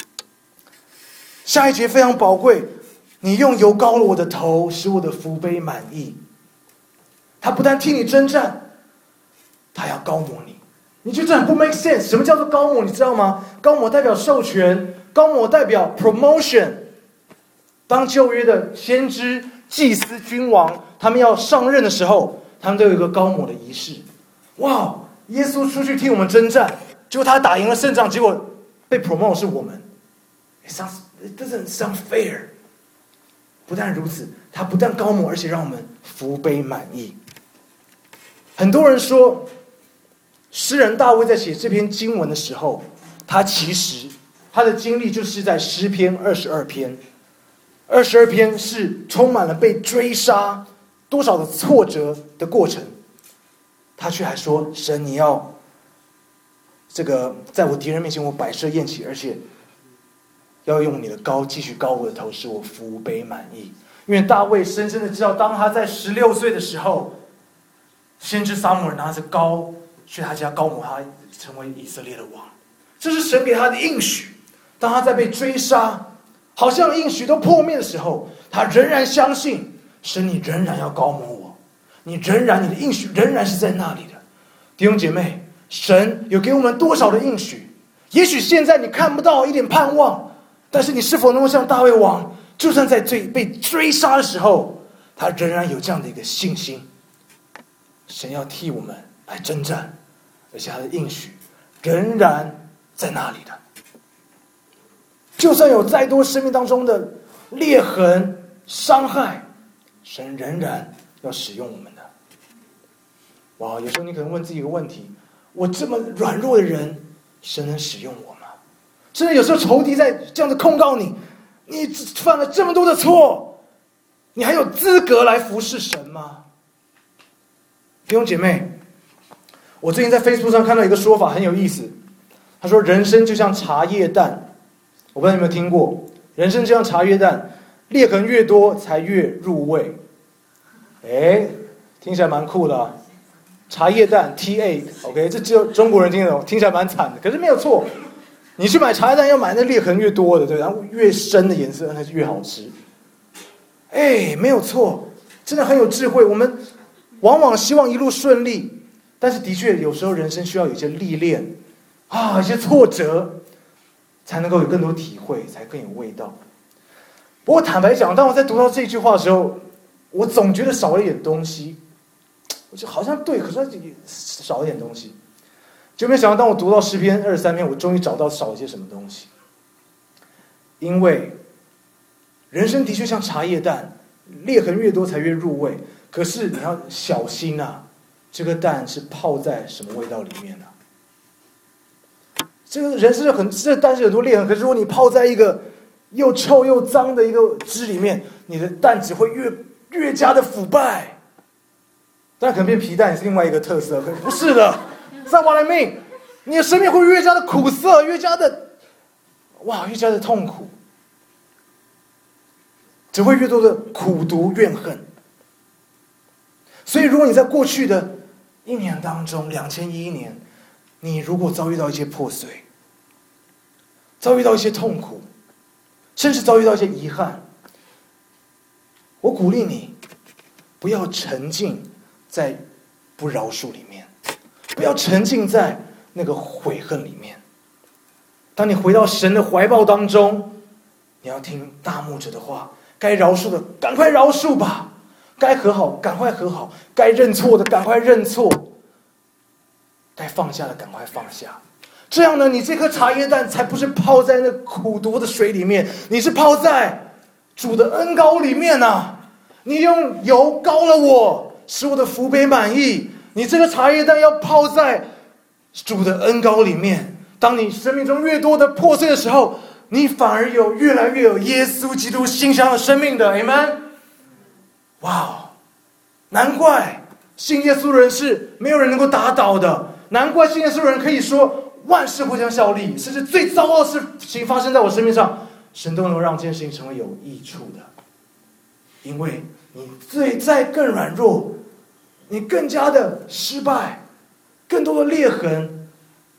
下一节非常宝贵，你用油膏了我的头，使我的福杯满溢。他不但替你征战，他要膏抹你。你觉得这很不 make sense？ 什么叫做膏抹？你知道吗？膏抹代表授权，膏抹代表 promotion。当旧约的先知、祭司、君王他们要上任的时候，他们都有一个膏抹的仪式。哇，耶稣出去替我们征战，结果他打赢了胜仗，结果被 promote 是我们。It sounds, it doesn't sound fair。不但如此，他不但膏抹，而且让我们福杯满溢。很多人说，诗人大卫在写这篇经文的时候，他其实他的经历就是在诗篇二十二篇。二十二篇是充满了被追杀、多少的挫折的过程，他却还说：“神，你要这个在我敌人面前我摆设宴席，而且要用你的膏继续膏我的头，使我福杯满溢。”因为大卫深深的知道，当他在十六岁的时候，先知撒母耳拿着膏去他家膏抹他，成为以色列的王。这是神给他的应许。当他在被追杀，好像应许都破灭的时候，他仍然相信神，你仍然要膏抹我，你仍然你的应许仍然是在那里的。弟兄姐妹，神有给我们多少的应许？也许现在你看不到一点盼望，但是你是否能够像大卫王，就算在最被追杀的时候，他仍然有这样的一个信心，神要替我们来征战，而且他的应许仍然在那里的。就算有再多生命当中的裂痕、伤害，神仍然要使用我们的。哇，有时候你可能问自己一个问题：我这么软弱的人，神能使用我吗？甚至有时候仇敌在这样的控告你，你犯了这么多的错，你还有资格来服侍神吗？弟兄姐妹，我最近在 Facebook 上看到一个说法很有意思，他说人生就像茶叶蛋。我不知道你有没有听过，人生就像茶叶蛋，裂痕越多才越入味。哎，听起来蛮酷的啊。茶叶蛋 T 八 OK， 这只有中国人听得懂，听起来蛮惨的，可是没有错。你去买茶叶蛋要买那裂痕越多的，对，然后越深的颜色那就越好吃。哎，没有错，真的很有智慧。我们往往希望一路顺利，但是的确有时候人生需要有一些历练啊，一些挫折，才能够有更多体会，才更有味道。不过坦白讲，当我在读到这句话的时候，我总觉得少了一点东西。我就好像对，可是少一点东西。就没想到当我读到诗篇二十三篇，我终于找到少一些什么东西。因为人生的确像茶叶蛋，裂痕越多才越入味。可是你要小心啊，这个蛋是泡在什么味道里面呢、啊？这个人是很，这蛋是很多裂痕，可是如果你泡在一个又臭又脏的一个汁里面，你的蛋只会越越加的腐败。当然可能变皮蛋也是另外一个特色，可不是的。That's what I mean。你的生命会越加的苦涩，越加的哇，越加的痛苦，只会越多的苦毒怨恨。所以，如果你在过去的一年当中，两千一一年，你如果遭遇到一些破碎，遭遇到一些痛苦，甚至遭遇到一些遗憾，我鼓励你， 不要沉浸在不饶恕里面，不要沉浸在那个悔恨里面。当你回到神的怀抱当中，你要听大牧者的话，该饶恕的赶快饶恕吧，该和好赶快和好，该认错的赶快认错，该放下的赶快放下。这样呢，你这颗茶叶蛋才不是泡在那苦毒的水里面，你是泡在主的恩膏里面啊！你用油膏了我，使我的福杯满溢。你这个茶叶蛋要泡在主的恩膏里面。当你生命中越多的破碎的时候，你反而有越来越有耶稣基督馨香的生命的。 Amen。 哇，难怪信耶稣的人是没有人能够打倒的，难怪信耶稣的人可以说万事互相效力，甚至最糟糕的事情发生在我生命上，神都能让这件事情成为有益处的。因为你最在更软弱，你更加的失败，更多的裂痕，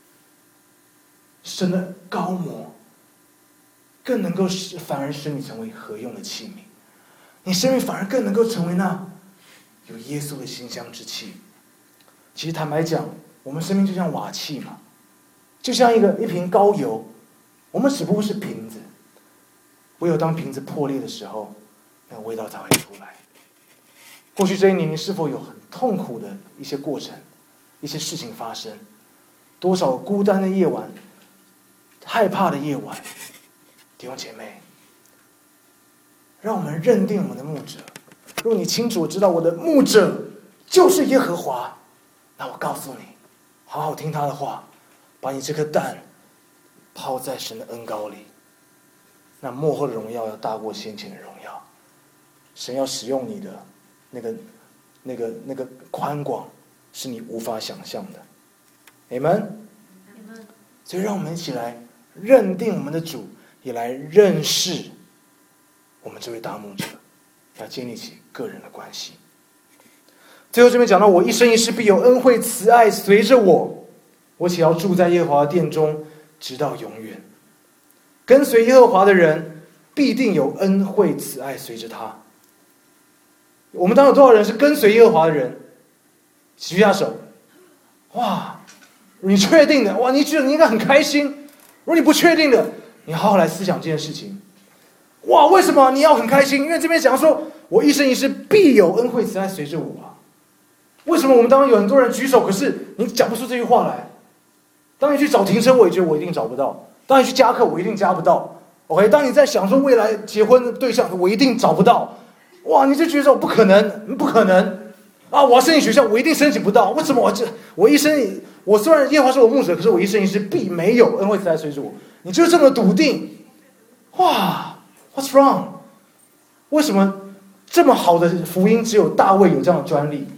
神的膏抹更能够使反而使你成为合用的器皿，你生命反而更能够成为那有耶稣的馨香之气。其实坦白讲，我们生命就像瓦器嘛，就像一个一瓶膏油，我们只不过是瓶子，唯有当瓶子破裂的时候，那个味道才会出来。过去这一年，你是否有很痛苦的一些过程，一些事情发生？多少孤单的夜晚，害怕的夜晚？弟兄姐妹，让我们认定我们的牧者。如果你清楚知道我的牧者就是耶和华，那我告诉你，好好听他的话，把你这颗蛋泡在神的恩膏里，那末后的荣耀要大过先前的荣耀。神要使用你的那个那个那个宽广，是你无法想象的。Amen。所以让我们一起来认定我们的主，也来认识我们这位大牧者，要建立起个人的关系。最后这边讲到，我一生一世必有恩惠慈爱随着我，我且要住在耶和华的殿中，直到永远。跟随耶和华的人必定有恩惠慈爱随着他。我们当中有多少人是跟随耶和华的人？举下手。哇，你确定的？哇，你觉得你应该很开心。如果你不确定的，你好好来思想这件事情。哇，为什么你要很开心？因为这边讲说，我一生一世必有恩惠慈爱随着我啊。为什么我们当中有很多人举手，可是你讲不出这句话来？当你去找停车，我也觉得我一定找不到；当你去加课，我一定加不到。OK， 当你在想说未来结婚的对象，我一定找不到。哇，你就觉得说不可能，不可能啊！我要申请学校，我一定申请不到。为什么我这我一生我虽然耶和华是我牧者，可是我一生一世必没有恩惠慈爱随着我？你就是这么笃定？哇 ，What's wrong？ 为什么这么好的福音只有大卫有这样的专利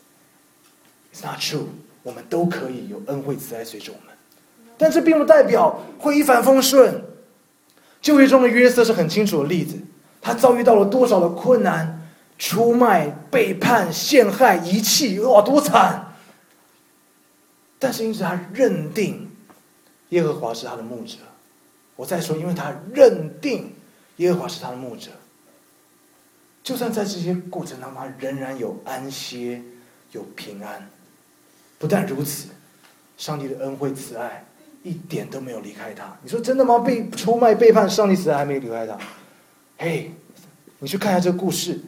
？It's not true。我们都可以有恩惠慈爱随着我们，但这并不代表会一帆风顺。旧约中的约瑟是很清楚的例子，他遭遇到了多少的困难，出卖、背叛、陷害、遗弃，哇，多惨！但是因此他认定耶和华是他的牧者。我再说，因为他认定耶和华是他的牧者，就算在这些过程当中，他仍然有安歇，有平安。不但如此，上帝的恩惠慈爱一点都没有离开他。你说真的吗？被出卖背叛，上帝慈爱还没有离开他？嘿，你去看一下这个故事。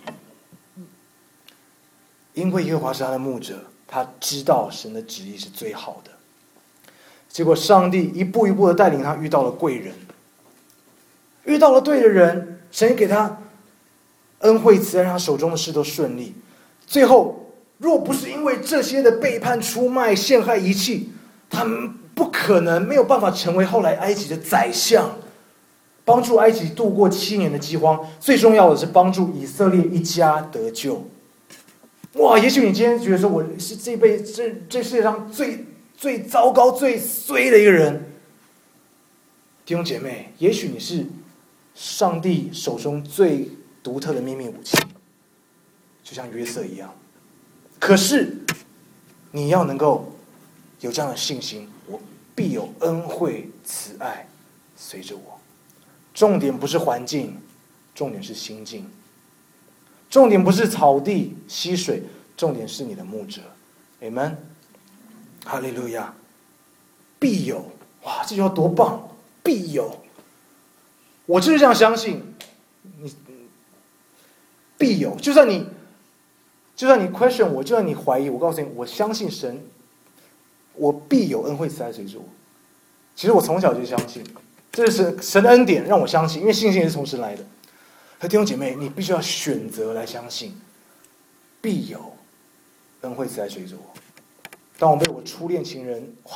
因为耶和华是他的牧者，他知道神的旨意是最好的。结果上帝一步一步的带领他遇到了贵人，遇到了对的人，神给他恩惠慈爱，让他手中的事都顺利。最后若不是因为这些的背叛、出卖、陷害、遗弃，他们不可能没有办法成为后来埃及的宰相，帮助埃及度过七年的饥荒。最重要的是帮助以色列一家得救。哇，也许你今天觉得说我是这辈这这世界上最最糟糕、最衰的一个人，弟兄姐妹，也许你是上帝手中最独特的秘密武器，就像约瑟一样。可是你要能够有这样的信心，我必有恩惠慈爱随着我。重点不是环境，重点是心境。 重点不是草地溪水，重点是你的牧者。Amen， 哈利路亚。必有，哇，这句话多棒！必有，我就是这样相信。你必有，就算你，就算你 question 我，就算你怀疑我，告诉你，我相信神，我必有恩惠慈爱随着我。其实我从小就相信，这是神神的恩典让我相信，因为信心也是从神来的。可弟兄姐妹，你必须要选择来相信，必有恩惠慈爱随着我。当我被我初恋情人，哇，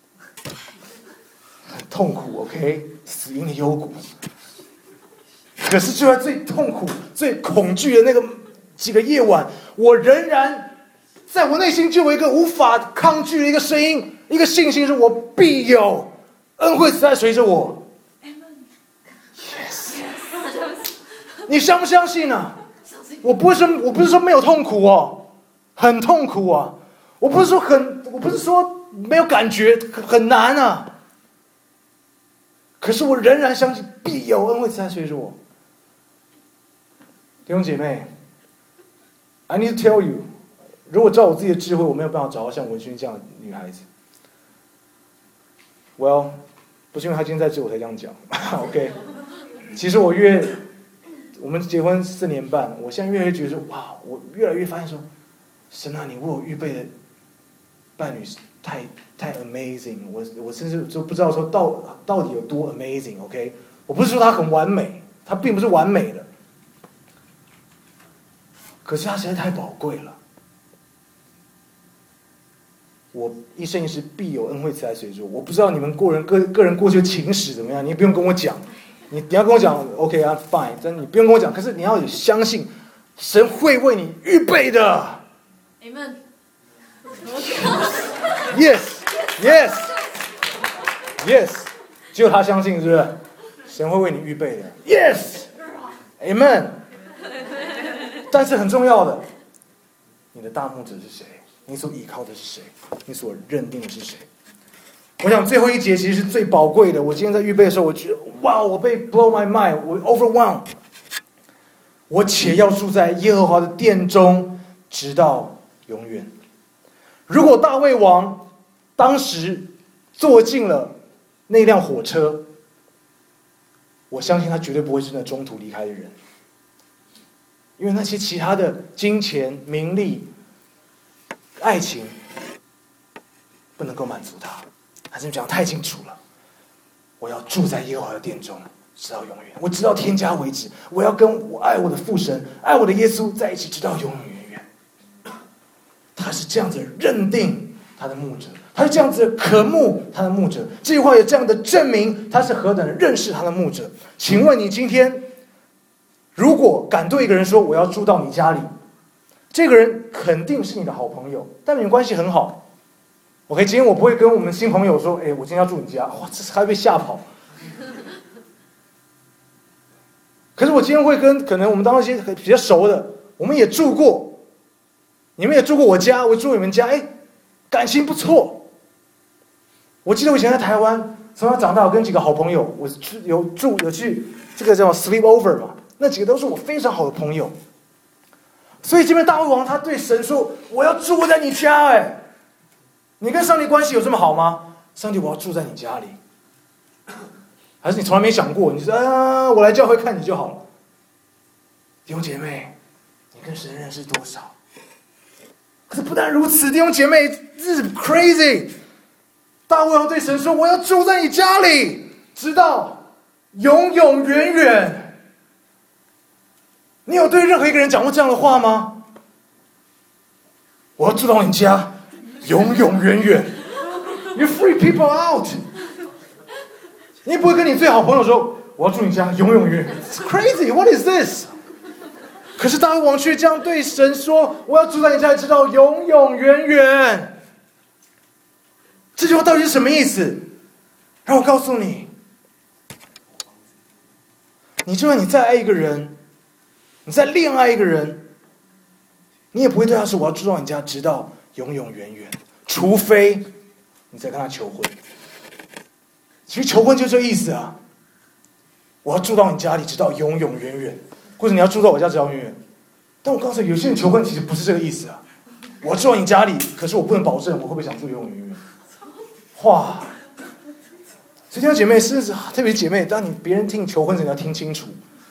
很痛苦 ，OK， 死因的幽谷。可是就在最痛苦、最恐惧的那个几个夜晚，我仍然在我内心就有一个无法抗拒的一个声音，一个信心，是我必有恩惠慈爱随着我。Yes， 你相不相信呢、啊？我不是我不是说没有痛苦哦，很痛苦啊。我不是说很，我不是说没有感觉，很难啊。可是我仍然相信必有恩惠慈爱随着我。弟兄姐妹 ，I need to tell you， 如果照我自己的智慧，我没有办法找到像文勋这样的女孩子。Well， 不是因为她今天在这我才这样讲。OK， 其实我越我们结婚四年半，我现在越来越觉得说，哇，我越来越发现说，神啊，你为我预备的伴侣太太 amazing， 我我甚至就不知道说到到底有多 amazing。OK， 我不是说她很完美，她并不是完美的。可是他实在太宝贵了，我一生一世必有恩惠慈爱随着我。我不知道你们个人个个人过去的情史怎么样，你也不用跟我讲，你你要跟我讲 ，OK 啊 ，fine， 但你不用跟我讲。可是你要有相信，神会为你预备的。 Amen。 Yes, yes, yes， 只有他相信，是不是？神会为你预备的。Yes, Amen。但是很重要的，你的大牧者是谁？你所依靠的是谁？你所认定的是谁？我想最后一节其实是最宝贵的。我今天在预备的时候，我觉得哇，我被 blow my mind， 我 overwhelmed。我且要住在耶和华的殿中，直到永远。如果大卫王当时坐进了那辆火车，我相信他绝对不会是那中途离开的人。因为那些其他的金钱、名利、爱情不能够满足他，还是讲太清楚了。我要住在耶和华的殿中，直到永远。我直到天家为止。我要跟我爱我的父神、爱我的耶稣在一起，直到永永远远。他是这样子认定他的牧者，他是这样子渴慕他的牧者。这句话也这样的证明他是何等的认识他的牧者。请问你今天，如果敢对一个人说我要住到你家里，这个人肯定是你的好朋友，但你们关系很好。OK， 今天我不会跟我们新朋友说，哎，我今天要住你家，哇，这还被吓跑。可是我今天会跟可能我们当中一些比较熟的，我们也住过，你们也住过我家，我住你们家，哎，感情不错。我记得我以前在台湾，从小长大，我跟几个好朋友，我有住有去这个叫 sleep over 嘛。那几个都是我非常好的朋友，所以这边大卫王他对神说：“我要住在你家。”哎，你跟上帝关系有这么好吗？上帝，我要住在你家里，还是你从来没想过？你说啊，我来教会看你就好了。弟兄姐妹，你跟神认识多少？可是不但如此，弟兄姐妹，这是 crazy。大卫王对神说：“我要住在你家里，直到永永远远。”你有对任何一个人讲过这样的话吗？我要住到你家，永永远远。You free people out。你也不会跟你最好朋友说，我要住你家，永永远远。It's crazy. What is this？ 可是大卫王却这样对神说：“我要住在你家，直到永永远远。”这句话到底是什么意思？让我告诉你，你就算你再爱一个人，你再恋爱一个人，你也不会对他说我要住到你家直到永永远远，除非你再跟他求婚。其实求婚就这意思啊，我要住到你家里直到永永远远，或者你要住到我家直到永远。 但我告诉你，有些人求婚其实不是这个意思啊。我住你家里，可是我不能保证我会不会想住永永远远。哇！所以弟兄姐妹是特别姐妹，当你别人听你求婚时，你要听清楚。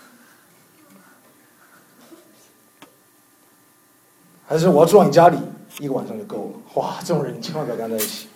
还是我要住到你家里一个晚上就够了？哇！这种人你千万不要跟他在一起。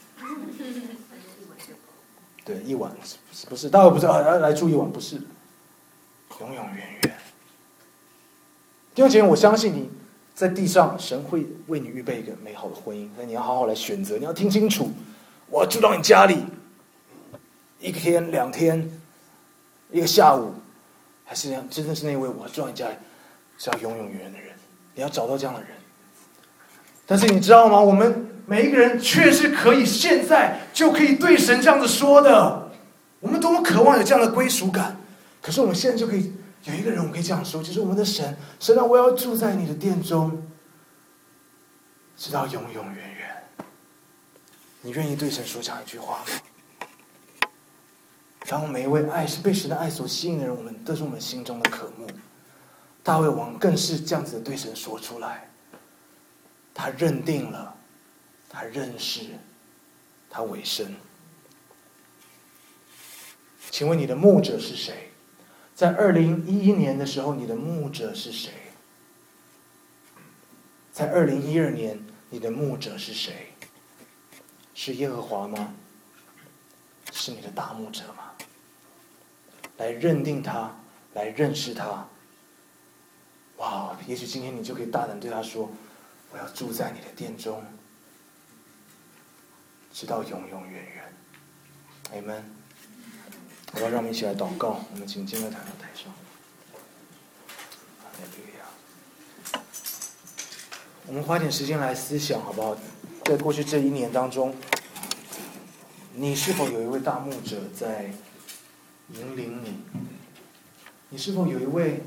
对，一晚不是不是，大家不是啊，来来住一晚，不是，永永远远。弟兄姐妹，我相信你在地上，神会为你预备一个美好的婚姻，但你要好好来选择，你要听清楚。我要住到你家里，一天、两天，一个下午，还是真的是那位我要住到你家里，是要永永远远的人。你要找到这样的人。但是你知道吗？我们每一个人却是可以现在就可以对神这样子说的。我们多么渴望有这样的归属感，可是我们现在就可以有一个人，我们可以这样说，就是我们的神。神啊，我要住在你的殿中，直到永永远远。你愿意对神说这样一句话吗？然后每一位爱是被神的爱所吸引的人，我们都是我们心中的渴慕。大卫王更是这样子的对神说出来，他认定了，他认识，他委身。请问你的牧者是谁？在二零一一年的时候，你的牧者是谁？在二零一二年，你的牧者是谁？是耶和华吗？是你的大牧者吗？来认定他，来认识他。哇，也许今天你就可以大胆对他说，我要住在你的殿中，直到永永远远。Amen。我要让我们一起来祷告，我们请敬拜台到台上。哈利路亚。我们花点时间来思想好不好？在过去这一年当中，你是否有一位大牧者在引领你？你是否有一位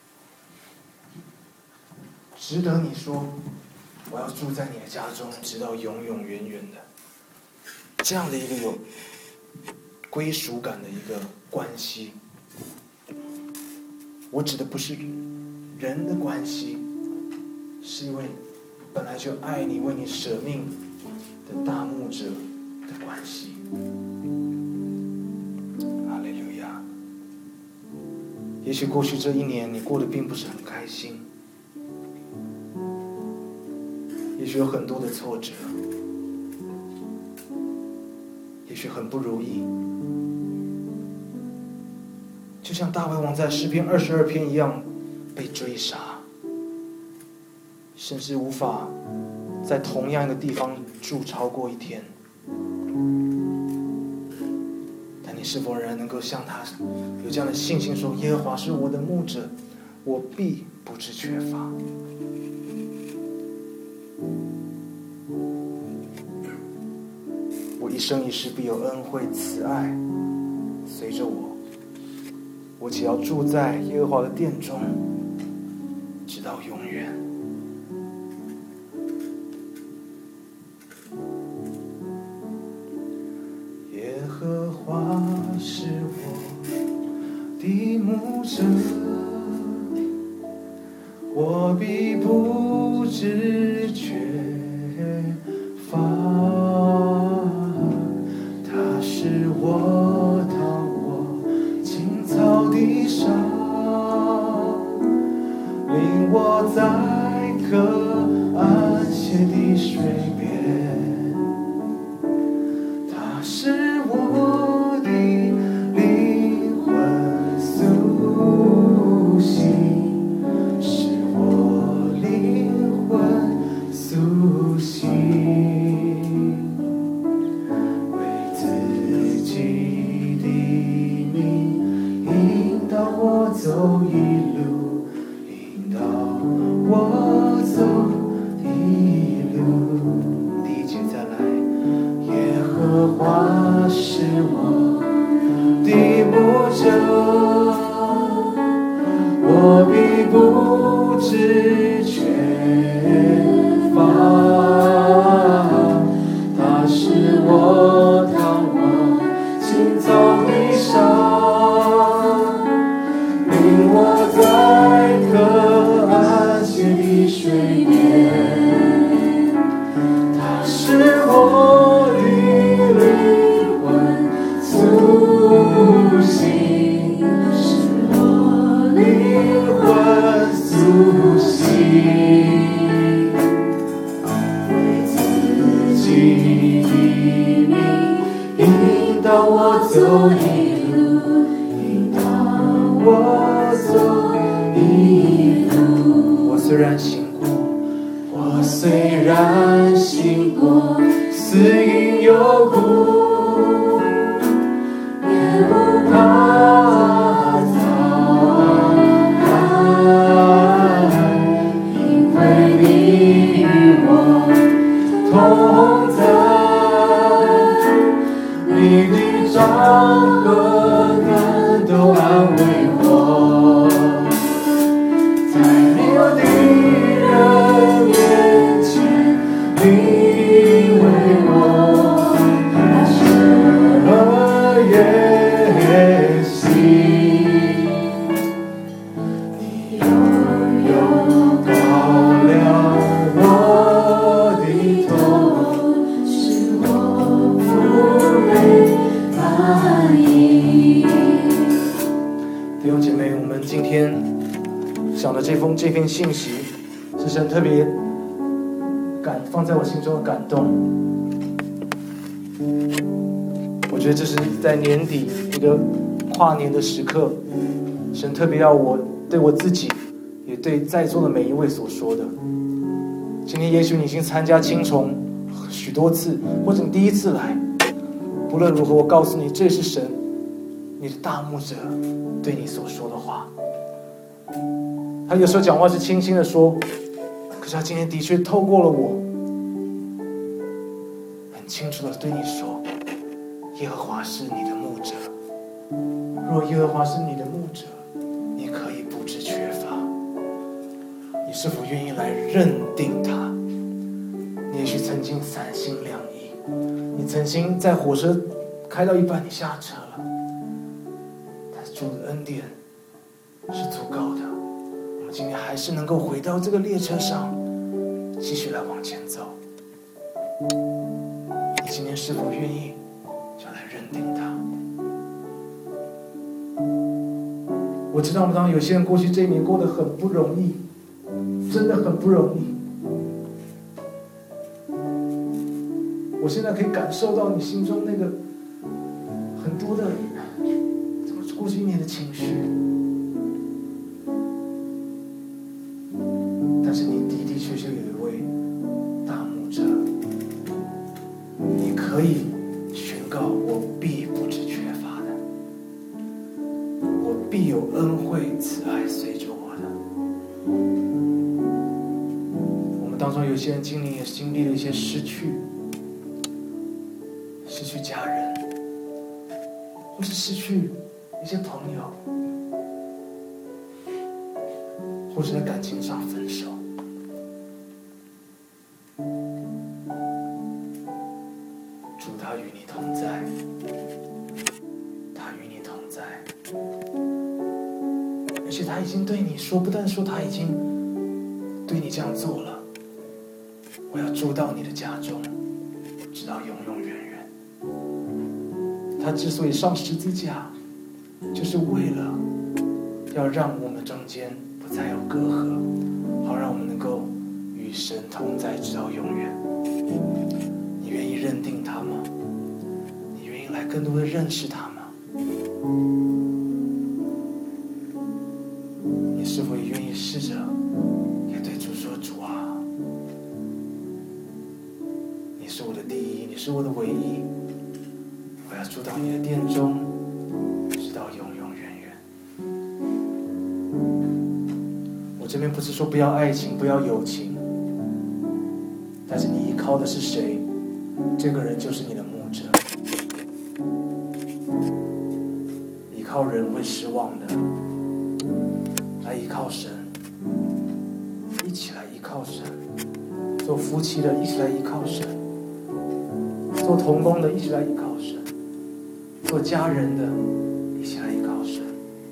值得你说我要住在你的家中直到永永远远的这样的一个有归属感的一个关系？我指的不是人的关系，是因为本来就爱你为你舍命的大牧者的关系。哈利路亚。也许过去这一年你过得并不是很开心，也许有很多的挫折，也许很不如意，就像大卫王在诗篇二十二篇一样被追杀，甚至无法在同样的地方住超过一天。但你是否仍然能够像他有这样的信心说，耶和华是我的牧者，我必不致缺乏。我一生一世必有恩惠慈爱随着我，我只要住在耶和华的殿中，直到永远。耶和华是我的牧者，我必不致缺乏。他是我躺卧青草地上，领我在可安歇的水边。他是我的灵魂苏醒，是我灵魂苏醒。走一路，引导我走一路。 导我走一路，引导我走一路。我虽然行过，我虽然行过死荫幽谷，也不怕遭害，因为你与我同在，你的杖和竿都安慰我，在没有敌人面前，你为我大赦也行，你拥有高亮我的头，使我不被反应。弟兄姐妹，我们今天讲的这封这篇信息，是神特别感放在我心中的感动。我觉得这是在年底一个跨年的时刻，神特别要我对我自己，也对在座的每一位所说的。今天也许你已经参加青虫许多次，或者你第一次来，不论如何，我告诉你，这是神你的大牧者对你所说的话。他有时候讲话是轻轻的说，可是他今天的确透过了我，很清楚的对你说，耶和华是你的牧者，若耶和华是你的牧者，你可以不致缺乏。你是否愿意来认定他？你也许曾经三心两意，你曾经在火车开到一半你下车了，但是主的恩典是足够的，我们今天还是能够回到这个列车上，继续来往前走。你今天是否愿意就来认定他？我知道我们当中有些人过去这一年过得很不容易，真的很不容易。我现在可以感受到你心中那个很多的过去一年的情绪，但是你的的确确有一位大牧者，你可以宣告，我必不致缺乏的，我必有恩惠慈爱随着我的。我们当中有些人经历也经历了一些失去，失去家人，或是失去一些朋友，或是在感情上分手。主他与你同在，他与你同在，而且他已经对你说，不但说他已经对你这样做了，我要住到你的家中，直到永永远远。他之所以上十字架，就是为了要让我们中间不再有隔阂，好让我们能够与神同在直到永远。你愿意认定他吗？你愿意来更多的认识他吗？你是否也愿意试着也对主说，主啊，你是我的第一，你是我的唯一，我要住到你的殿中，直到永永远远。我这边不是说不要爱情，不要友情，但是你依靠的是谁，这个人就是你的牧者。依靠人会失望的，来依靠神，一起来依靠神。做夫妻的一起来依靠神，做同工的一起来依靠神，做家人的一起来依靠神，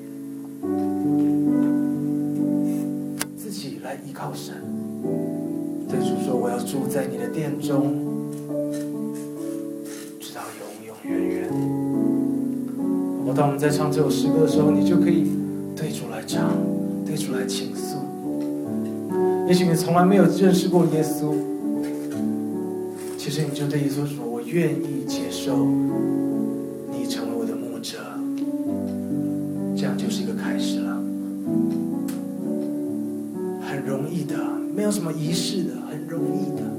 自己来依靠神。对主说，我要住在你的殿中，直到永永远远。我当我们在唱这首诗歌的时候，你就可以对主来唱，对主来倾诉。也许你从来没有认识过耶稣，其实你就对耶稣说，我愿意接受你这样就是一个开始了。很容易的，没有什么仪式的，很容易的。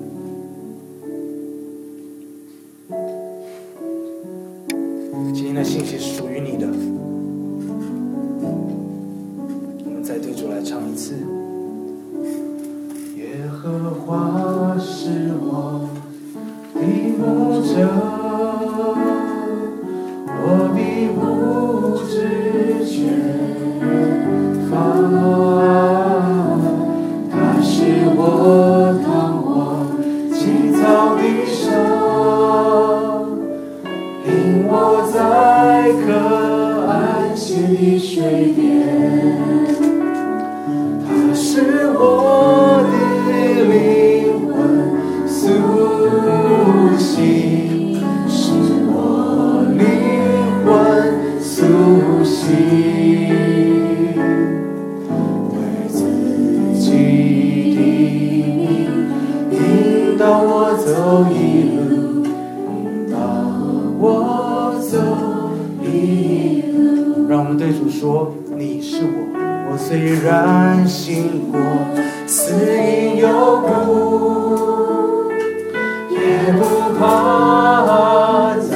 今天的信息是属于你的。我们再对主来唱一次。耶和华是我的牧者，我必不致缺乏。他是我躺卧青草地上，领我在可安歇的水边。他是我的灵魂苏醒，是我灵魂苏醒。为自己的名引导我走一路，引导我走一路。让我们对主说，你是我，我虽然行过死荫幽谷，也不怕遭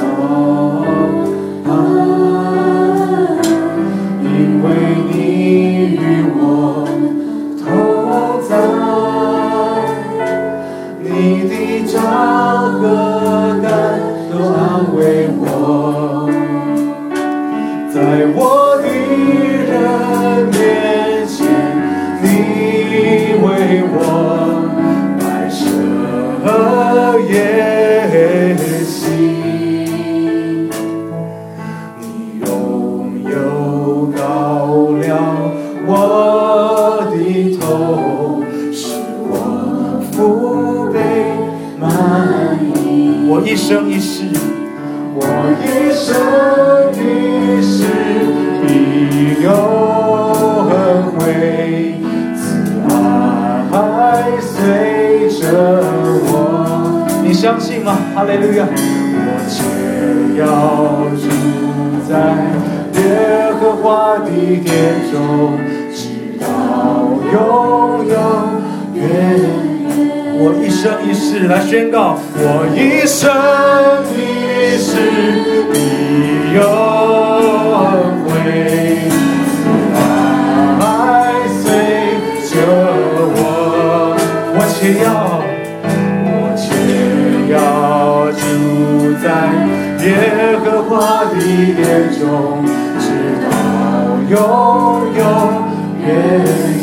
害，因为你与我同在，你的杖和竿都安慰我，在我的人面前，你为我摆设筵席，你用油膏了我的头，使我福杯满溢。我一生一世，我一生一世必有恩惠，慈爱随着我。你相信吗？哈利路亚！我且要住在耶和华的殿中，直到永永远远。我一生一世来宣告，我一生一世必有恩惠，爱随着我。我且要，我且要住在耶和华的殿中，直到永永远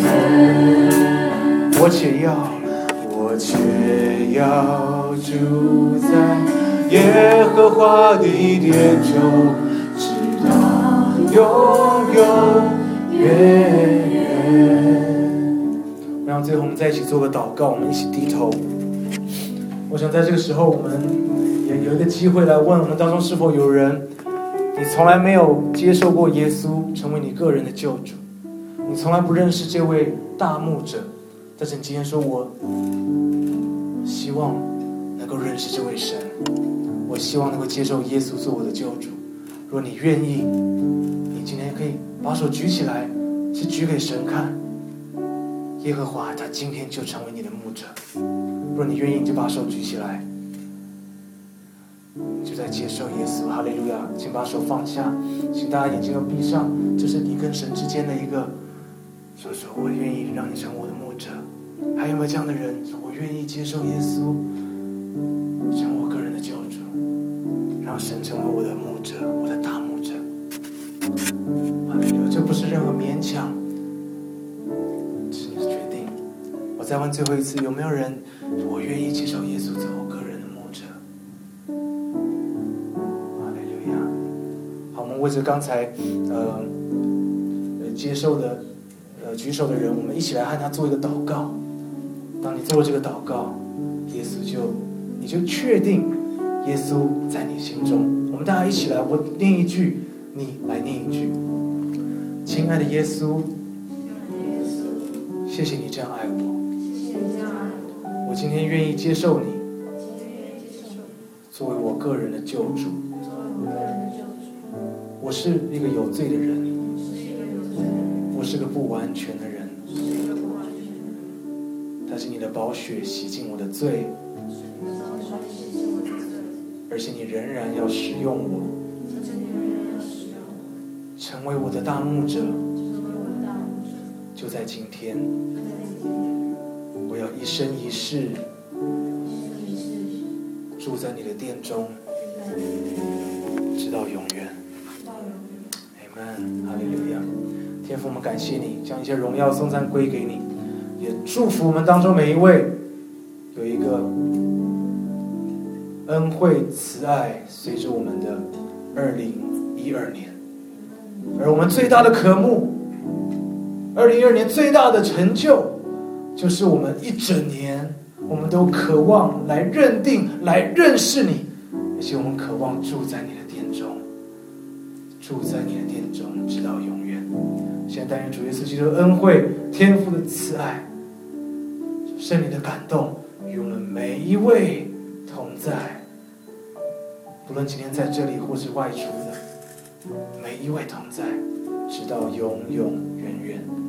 远。我且要。我且要住在耶和华的殿中，直到永永远远。让最后我们在一起做个祷告，我们一起低头。我想在这个时候，我们也有一个机会来问我们当中是否有人，你从来没有接受过耶稣成为你个人的救主，你从来不认识这位大牧者，但是你今天说，我希望能够认识这位神，我希望能够接受耶稣做我的救主。如果你愿意，你今天可以把手举起来，是举给神看。耶和华他今天就成为你的牧者。如果你愿意，你就把手举起来，你就在接受耶稣。哈利路亚！请把手放下，请大家眼睛都闭上，这是你跟神之间的一个说说，我愿意让你成我的牧者。还有没有这样的人说，我愿意接受耶稣成我个人的救主，让神成为我的牧者，我的大牧者。哈利路亚！这不是任何勉强，这是你的决定。我再问最后一次，有没有人我愿意接受耶稣做我个人的牧者？哈利路亚！好，我们为着刚才呃接受的呃举手的人，我们一起来和他做一个祷告。当你做了这个祷告，耶稣就你就确定耶稣在你心中。我们大家一起来，我念一句，你来念一句。亲爱的耶稣，谢谢你这样爱我，我今天愿意接受你作为我个人的救主。我是一个有罪的人， 我是个不完全的人，但是你的宝血洗净我的罪，而且你仍然要使用我，成为我的大牧者。就在今天，我要一生一世住在你的殿中，直到永远。Amen， 哈利路亚。天父，我们感谢你，将一切荣耀颂赞归给你，也祝福我们当中每一位有一个恩惠慈爱随着我们的二零一二年。而我们最大的渴慕，二零一二年最大的成就，就是我们一整年我们都渴望来认定来认识你，而且我们渴望住在你的殿中，住在你的殿中直到永远。现在但愿主耶稣基督的恩惠、天父的慈爱、圣灵的感动与我们每一位同在，不论今天在这里或是外出的每一位同在，直到永永远远。